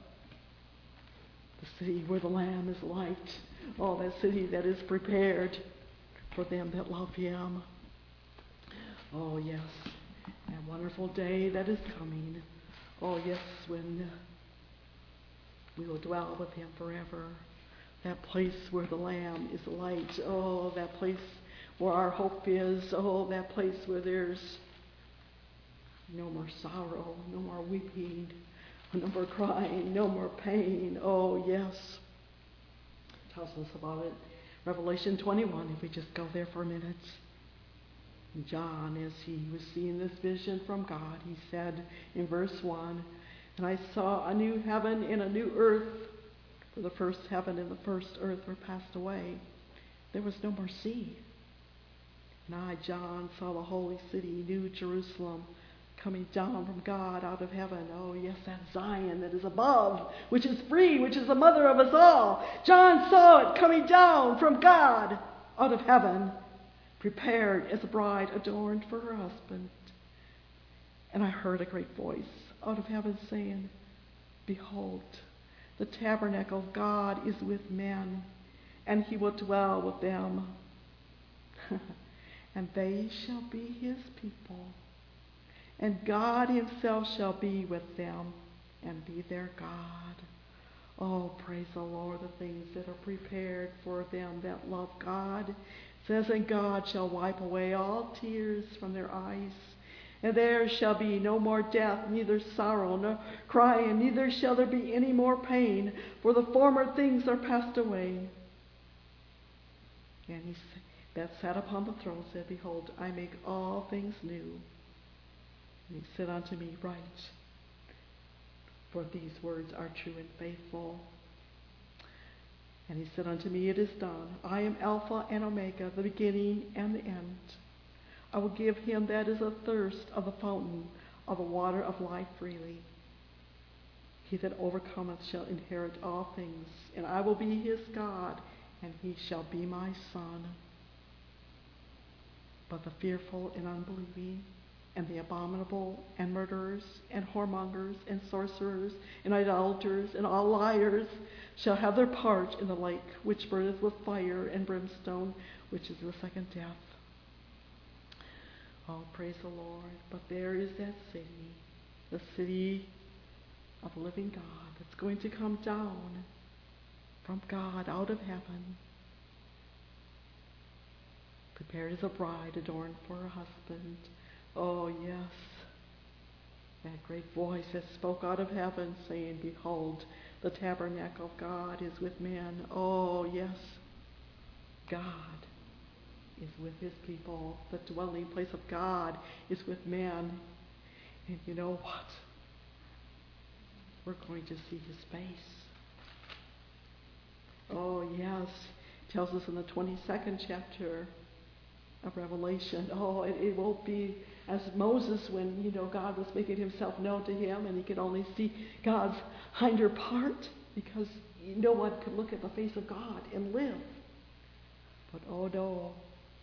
B: The city where the Lamb is light. Oh, that city that is prepared for them that love Him. Oh, yes, that wonderful day that is coming. Oh, yes, when we will dwell with Him forever. That place where the Lamb is light. Oh, that place where our hope is. Oh, that place where there's no more sorrow, no more weeping, no more crying, no more pain. Oh, yes. It tells us about it. Revelation 21, if we just go there for a minute. John, as he was seeing this vision from God, he said in verse 1, and I saw a new heaven and a new earth, for the first heaven and the first earth were passed away. There was no more sea. And I, John, saw the holy city, New Jerusalem, coming down from God out of heaven. Oh, yes, that Zion that is above, which is free, which is the mother of us all. John saw it coming down from God out of heaven, prepared as a bride adorned for her husband. And I heard a great voice out of heaven saying, behold, the tabernacle of God is with men, and He will dwell with them. And they shall be His people. And God Himself shall be with them and be their God. Oh, praise the Lord, the things that are prepared for them that love God. It says, and God shall wipe away all tears from their eyes. And there shall be no more death, neither sorrow, nor crying, neither shall there be any more pain, for the former things are passed away. And He that sat upon the throne said, behold, I make all things new. And He said unto me, write, for these words are true and faithful. And He said unto me, it is done. I am Alpha and Omega, the beginning and the end. I will give him that is athirst of the fountain of the water of life freely. He that overcometh shall inherit all things, and I will be his God, and he shall be my son. But the fearful and unbelieving, and the abominable, and murderers, and whoremongers, and sorcerers, and idolaters, and all liars shall have their part in the lake which burneth with fire and brimstone, which is the second death. Oh, praise the Lord. But there is that city, the city of the living God that's going to come down from God out of heaven, prepared as a bride adorned for her husband. Oh, yes. That great voice that spoke out of heaven saying, behold, the tabernacle of God is with men. Oh, yes. God is with his people. The dwelling place of God is with men. And you know what? We're going to see his face. Oh, yes. It tells us in the 22nd chapter of Revelation. Oh, it won't be as Moses when, God was making himself known to him and he could only see God's hinder part because no one could look at the face of God and live. But oh no.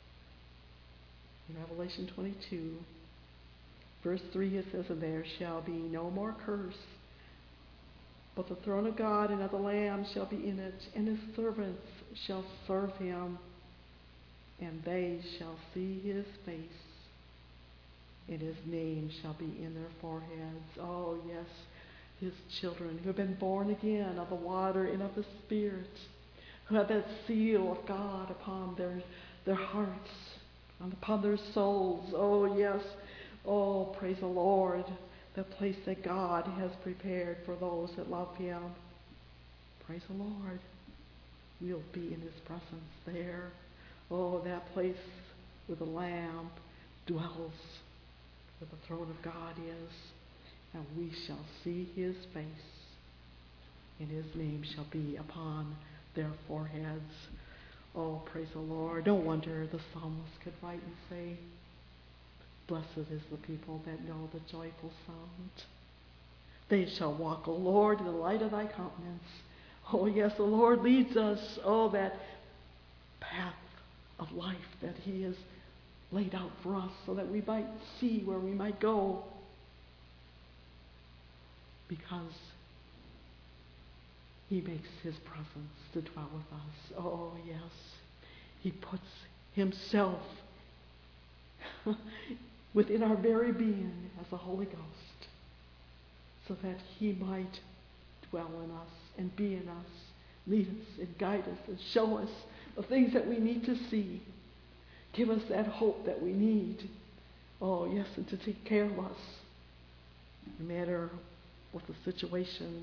B: In Revelation 22, verse 3, it says, and there shall be no more curse, but the throne of God and of the Lamb shall be in it, and his servants shall serve him, and they shall see his face, and his name shall be in their foreheads. Oh, yes, his children who have been born again of the water and of the Spirit, who have that seal of God upon their hearts, and upon their souls. Oh, yes. Oh, praise the Lord. The place that God has prepared for those that love him. Praise the Lord. We'll be in his presence there. Oh, that place where the Lamb dwells, where the throne of God is. And we shall see his face, and his name shall be upon their foreheads. Oh, praise the Lord. No wonder the psalmist could write and say, blessed is the people that know the joyful sound. They shall walk, O Lord, in the light of thy countenance. Oh, yes, the Lord leads us. Oh, that path of life that he has laid out for us so that we might see where we might go. Because he makes his presence to dwell with us. Oh, yes. He puts himself within our very being as the Holy Ghost so that he might dwell in us and be in us, lead us and guide us and show us the things that we need to see. Give us that hope that we need. Oh, yes, and to take care of us no matter what the situations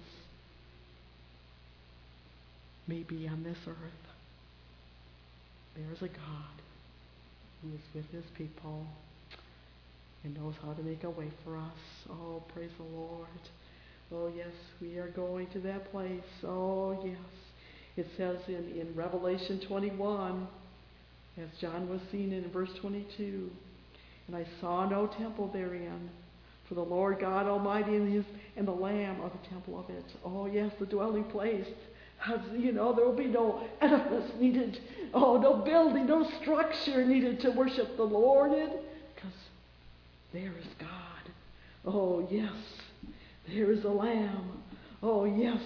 B: may be on this earth. There is a God who is with his people and knows how to make a way for us. Oh, praise the Lord. Oh, yes, we are going to that place. Oh, yes. It says in Revelation 21, as John was seen in verse 22, and I saw no temple therein, for the Lord God Almighty and the Lamb are the temple of it. Oh, yes, the dwelling place. As, there will be no edifice needed. Oh, no building, no structure needed to worship the Lord in, because there is God. Oh, yes, there is the Lamb. Oh, yes.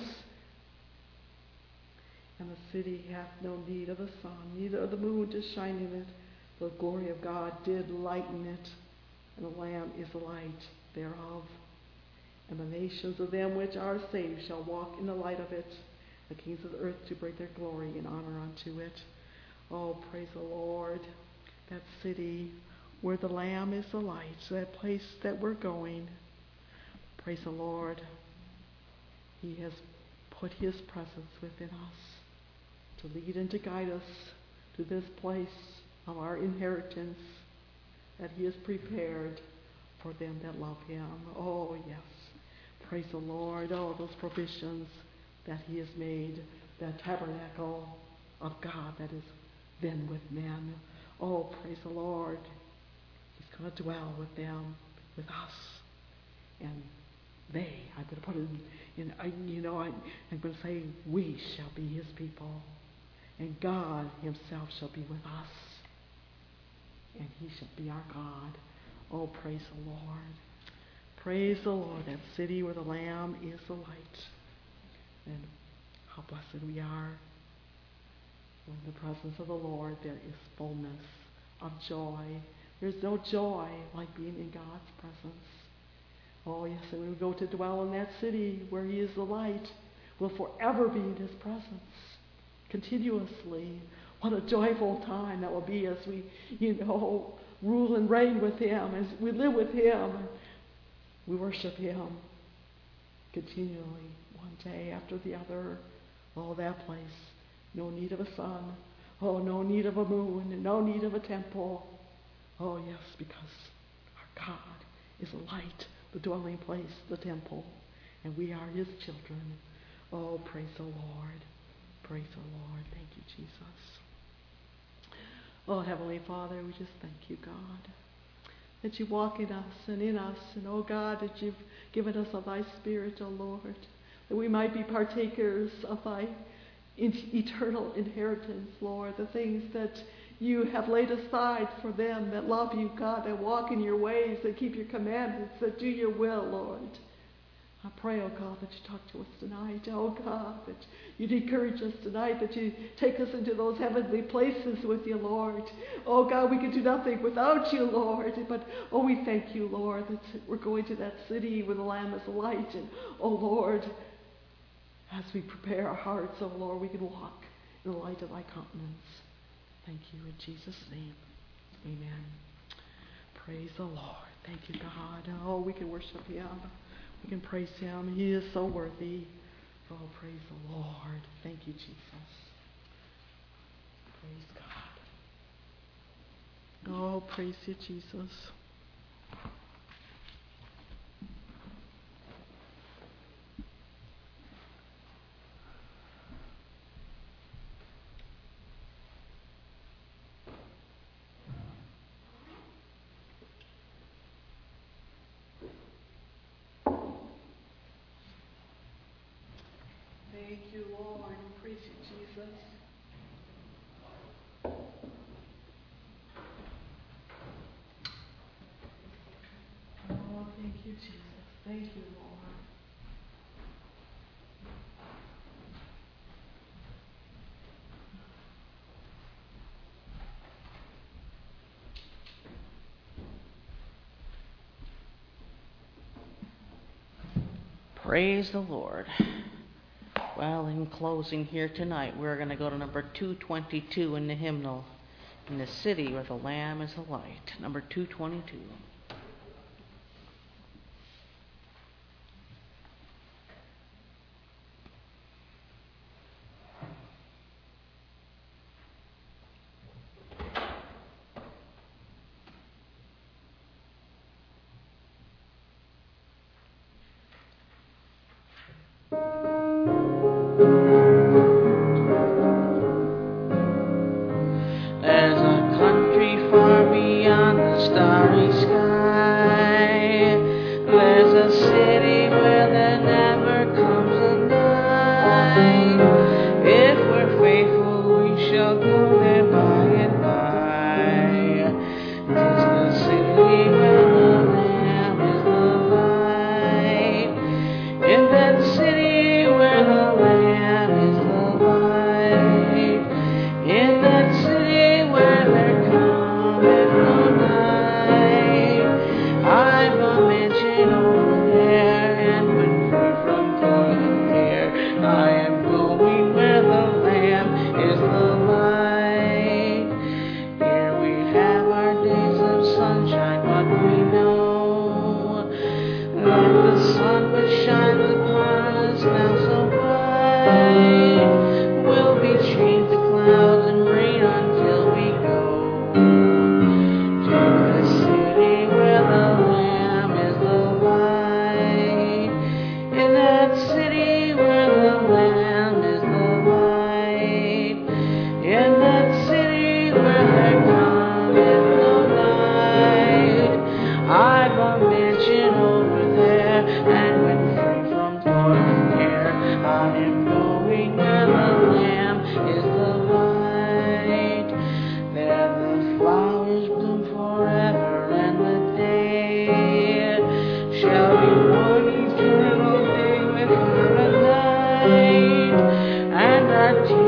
B: And the city hath no need of the sun, neither of the moon to shine in it. The glory of God did lighten it, and the Lamb is the light thereof. And the nations of them which are saved shall walk in the light of it. The kings of the earth to bring their glory and honor unto it. Oh, praise the Lord. That city where the Lamb is the light, that place that we're going. Praise the Lord. He has put his presence within us to lead and to guide us to this place of our inheritance that he has prepared for them that love him. Oh, yes. Praise the Lord. Oh, those provisions that he has made, that tabernacle of God that is then with men. Oh, praise the Lord. He's going to dwell with them, with us. And they, I'm going to put it I'm going to say, we shall be his people. And God himself shall be with us. And he shall be our God. Oh, praise the Lord. Praise the Lord, that city where the Lamb is the light. And how blessed we are. In the presence of the Lord there is fullness of joy. There's no joy like being in God's presence. Oh, yes, and when we go to dwell in that city where He is the light, we'll forever be in His presence, continuously. What a joyful time that will be as we, rule and reign with Him, as we live with Him. We worship Him continually, one day after the other. Oh, that place. No need of a sun. Oh, no need of a moon, and no need of a temple. Oh, yes, because our God is a light, the dwelling place, the temple, and we are His children. Oh, praise the Lord. Praise the Lord. Thank you, Jesus. Oh, Heavenly Father, we just thank you, God, that you walk in us and in us, and oh God, that you've given us of thy Spirit, oh Lord, that we might be partakers of thy eternal inheritance, Lord, the things that you have laid aside for them that love you, God, that walk in your ways, that keep your commandments, that do your will, Lord. I pray, oh God, that you talk to us tonight. Oh God, that you'd encourage us tonight, that you take us into those heavenly places with you, Lord. Oh God, we can do nothing without you, Lord. But, oh, we thank you, Lord, that we're going to that city where the Lamb is the light. And, oh Lord, as we prepare our hearts, oh Lord, we can walk in the light of thy countenance. Thank you in Jesus' name. Amen. Praise the Lord. Thank you, God. Oh, we can worship Him. We can praise Him. He is so worthy. Oh, praise the Lord. Thank you, Jesus. Praise God. Oh, praise you, Jesus. Thank you, Lord. Praise you, Jesus. Oh, thank you, Jesus. Thank you, Lord.
A: Praise the Lord. Well, in closing here tonight, we're going to go to number 222 in the hymnal. In the city where the Lamb is the light. Number 222.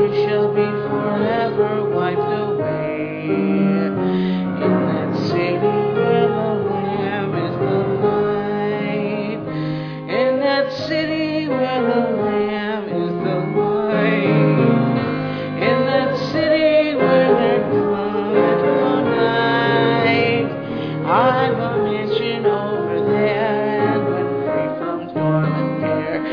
A: Shall be forever wiped away in that city.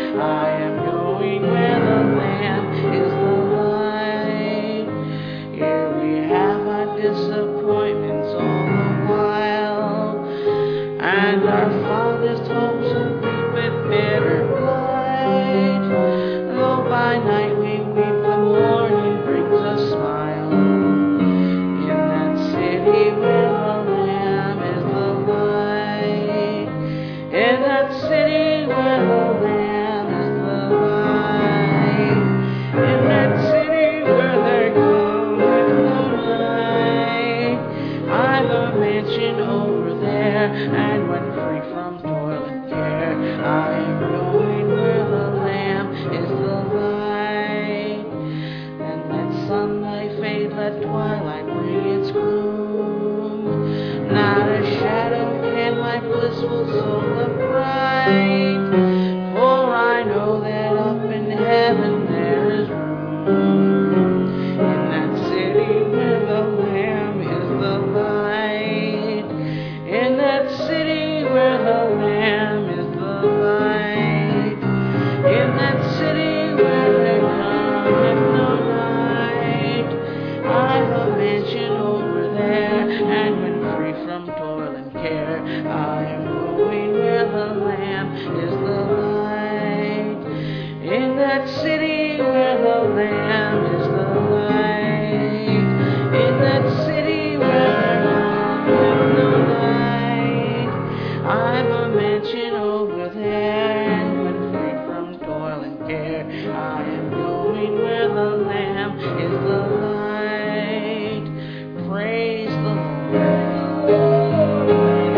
A: I am going where the Lamb is the light. Here we have our disappointments all the while, and our fondest hopes will reap with bitter blight. Though by night we weep, the morning brings a smile. In that city where the Lamb is the light. In that city where the Lamb is the light. In that city where there cometh no night. I've a mansion over there, and when free from toil and care, I am going where the Lamb is the light. And let sunlight fade, let twilight bring its gloom. Not a shadow can my blissful soul affright, for I know that up in heaven there is room. In that city where the Lamb is the light. In that city where the Lamb is the light. In that city where there cometh no night. I've a mansion over there, and when free from toil and care, I am going where the Lamb is the light. In that city where the Lamb is the light. In that city where there cometh no night. I've a mansion over there, and when free from toil and care, I am going where the Lamb is the light. Praise the Lord.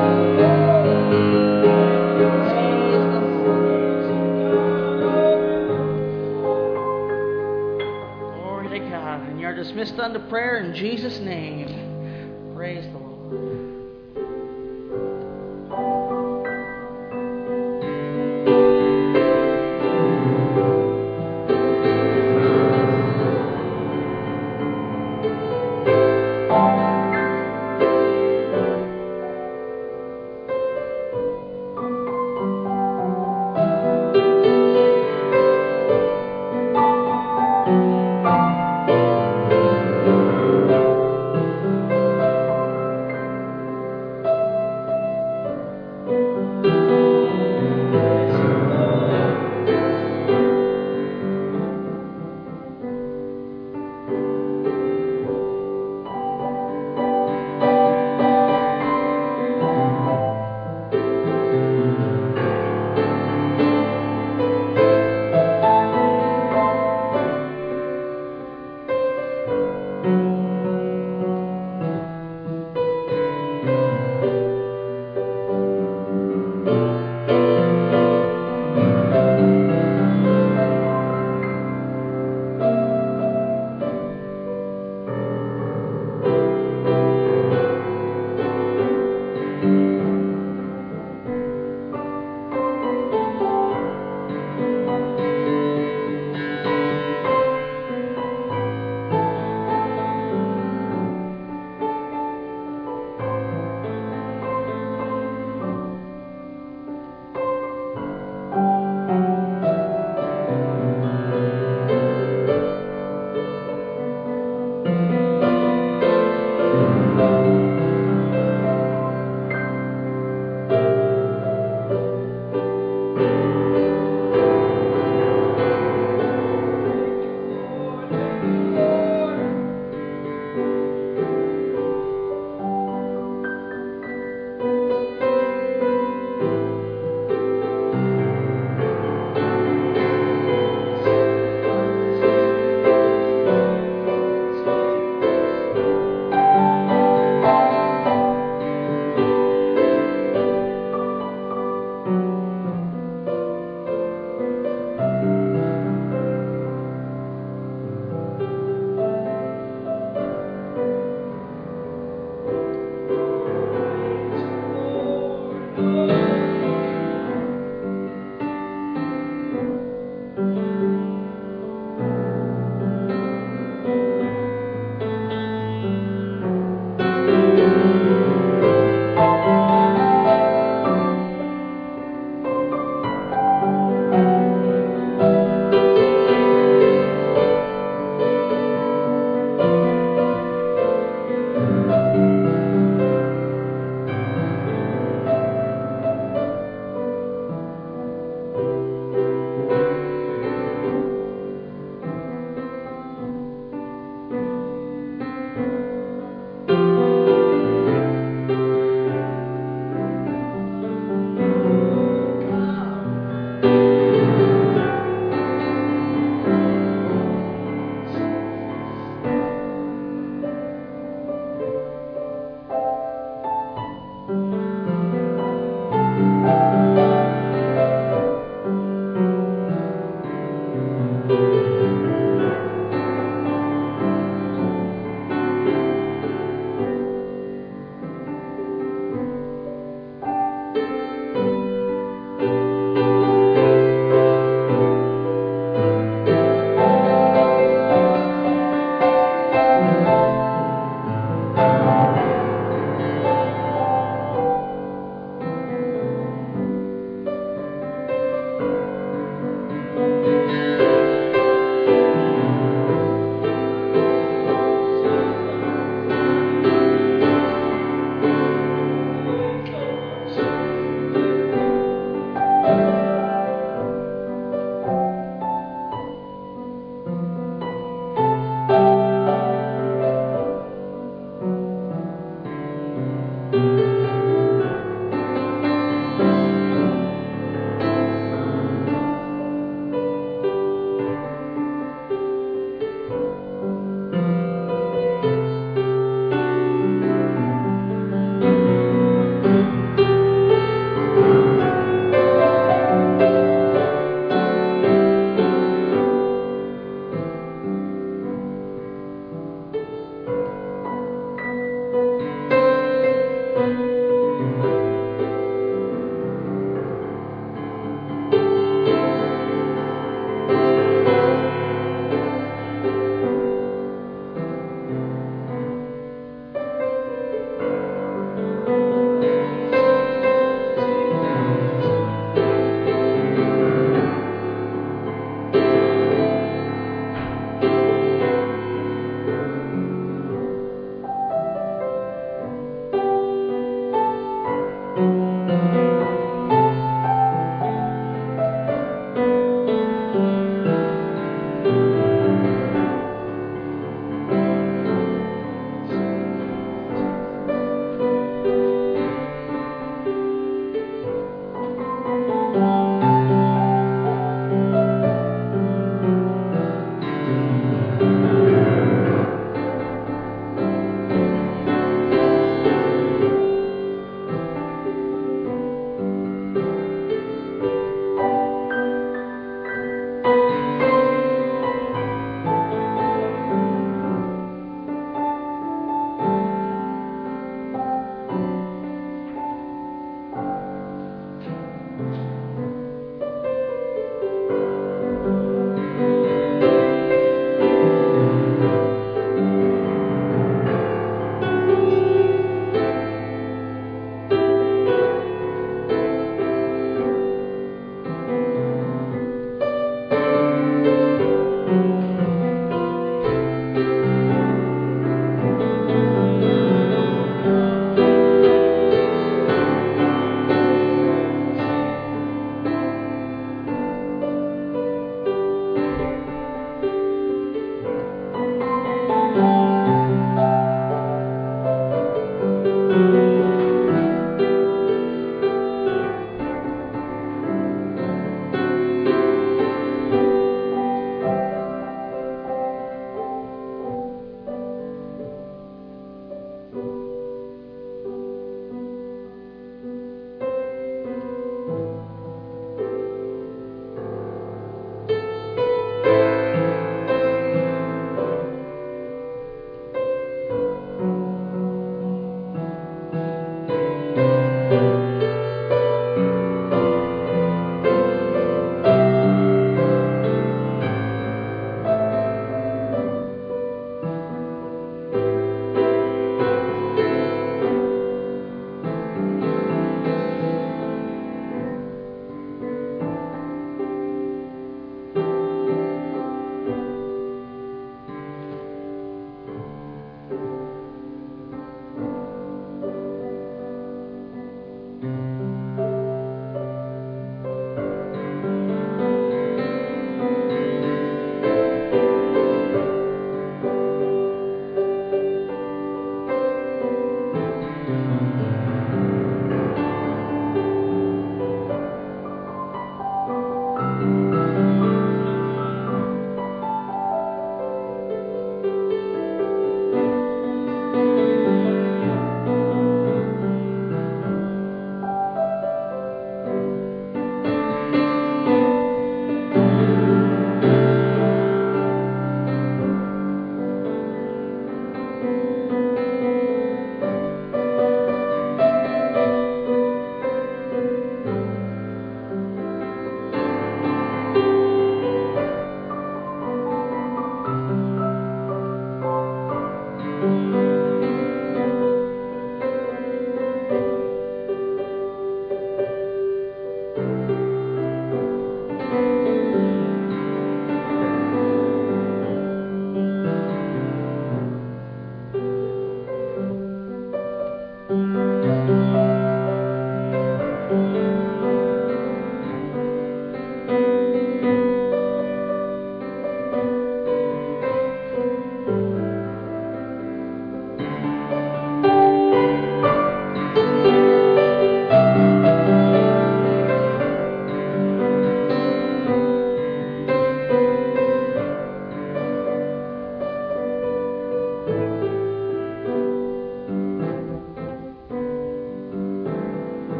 A: Praise the Lord. Glory to God. And you're dismissed unto prayer in Jesus' name. Praise the Lord.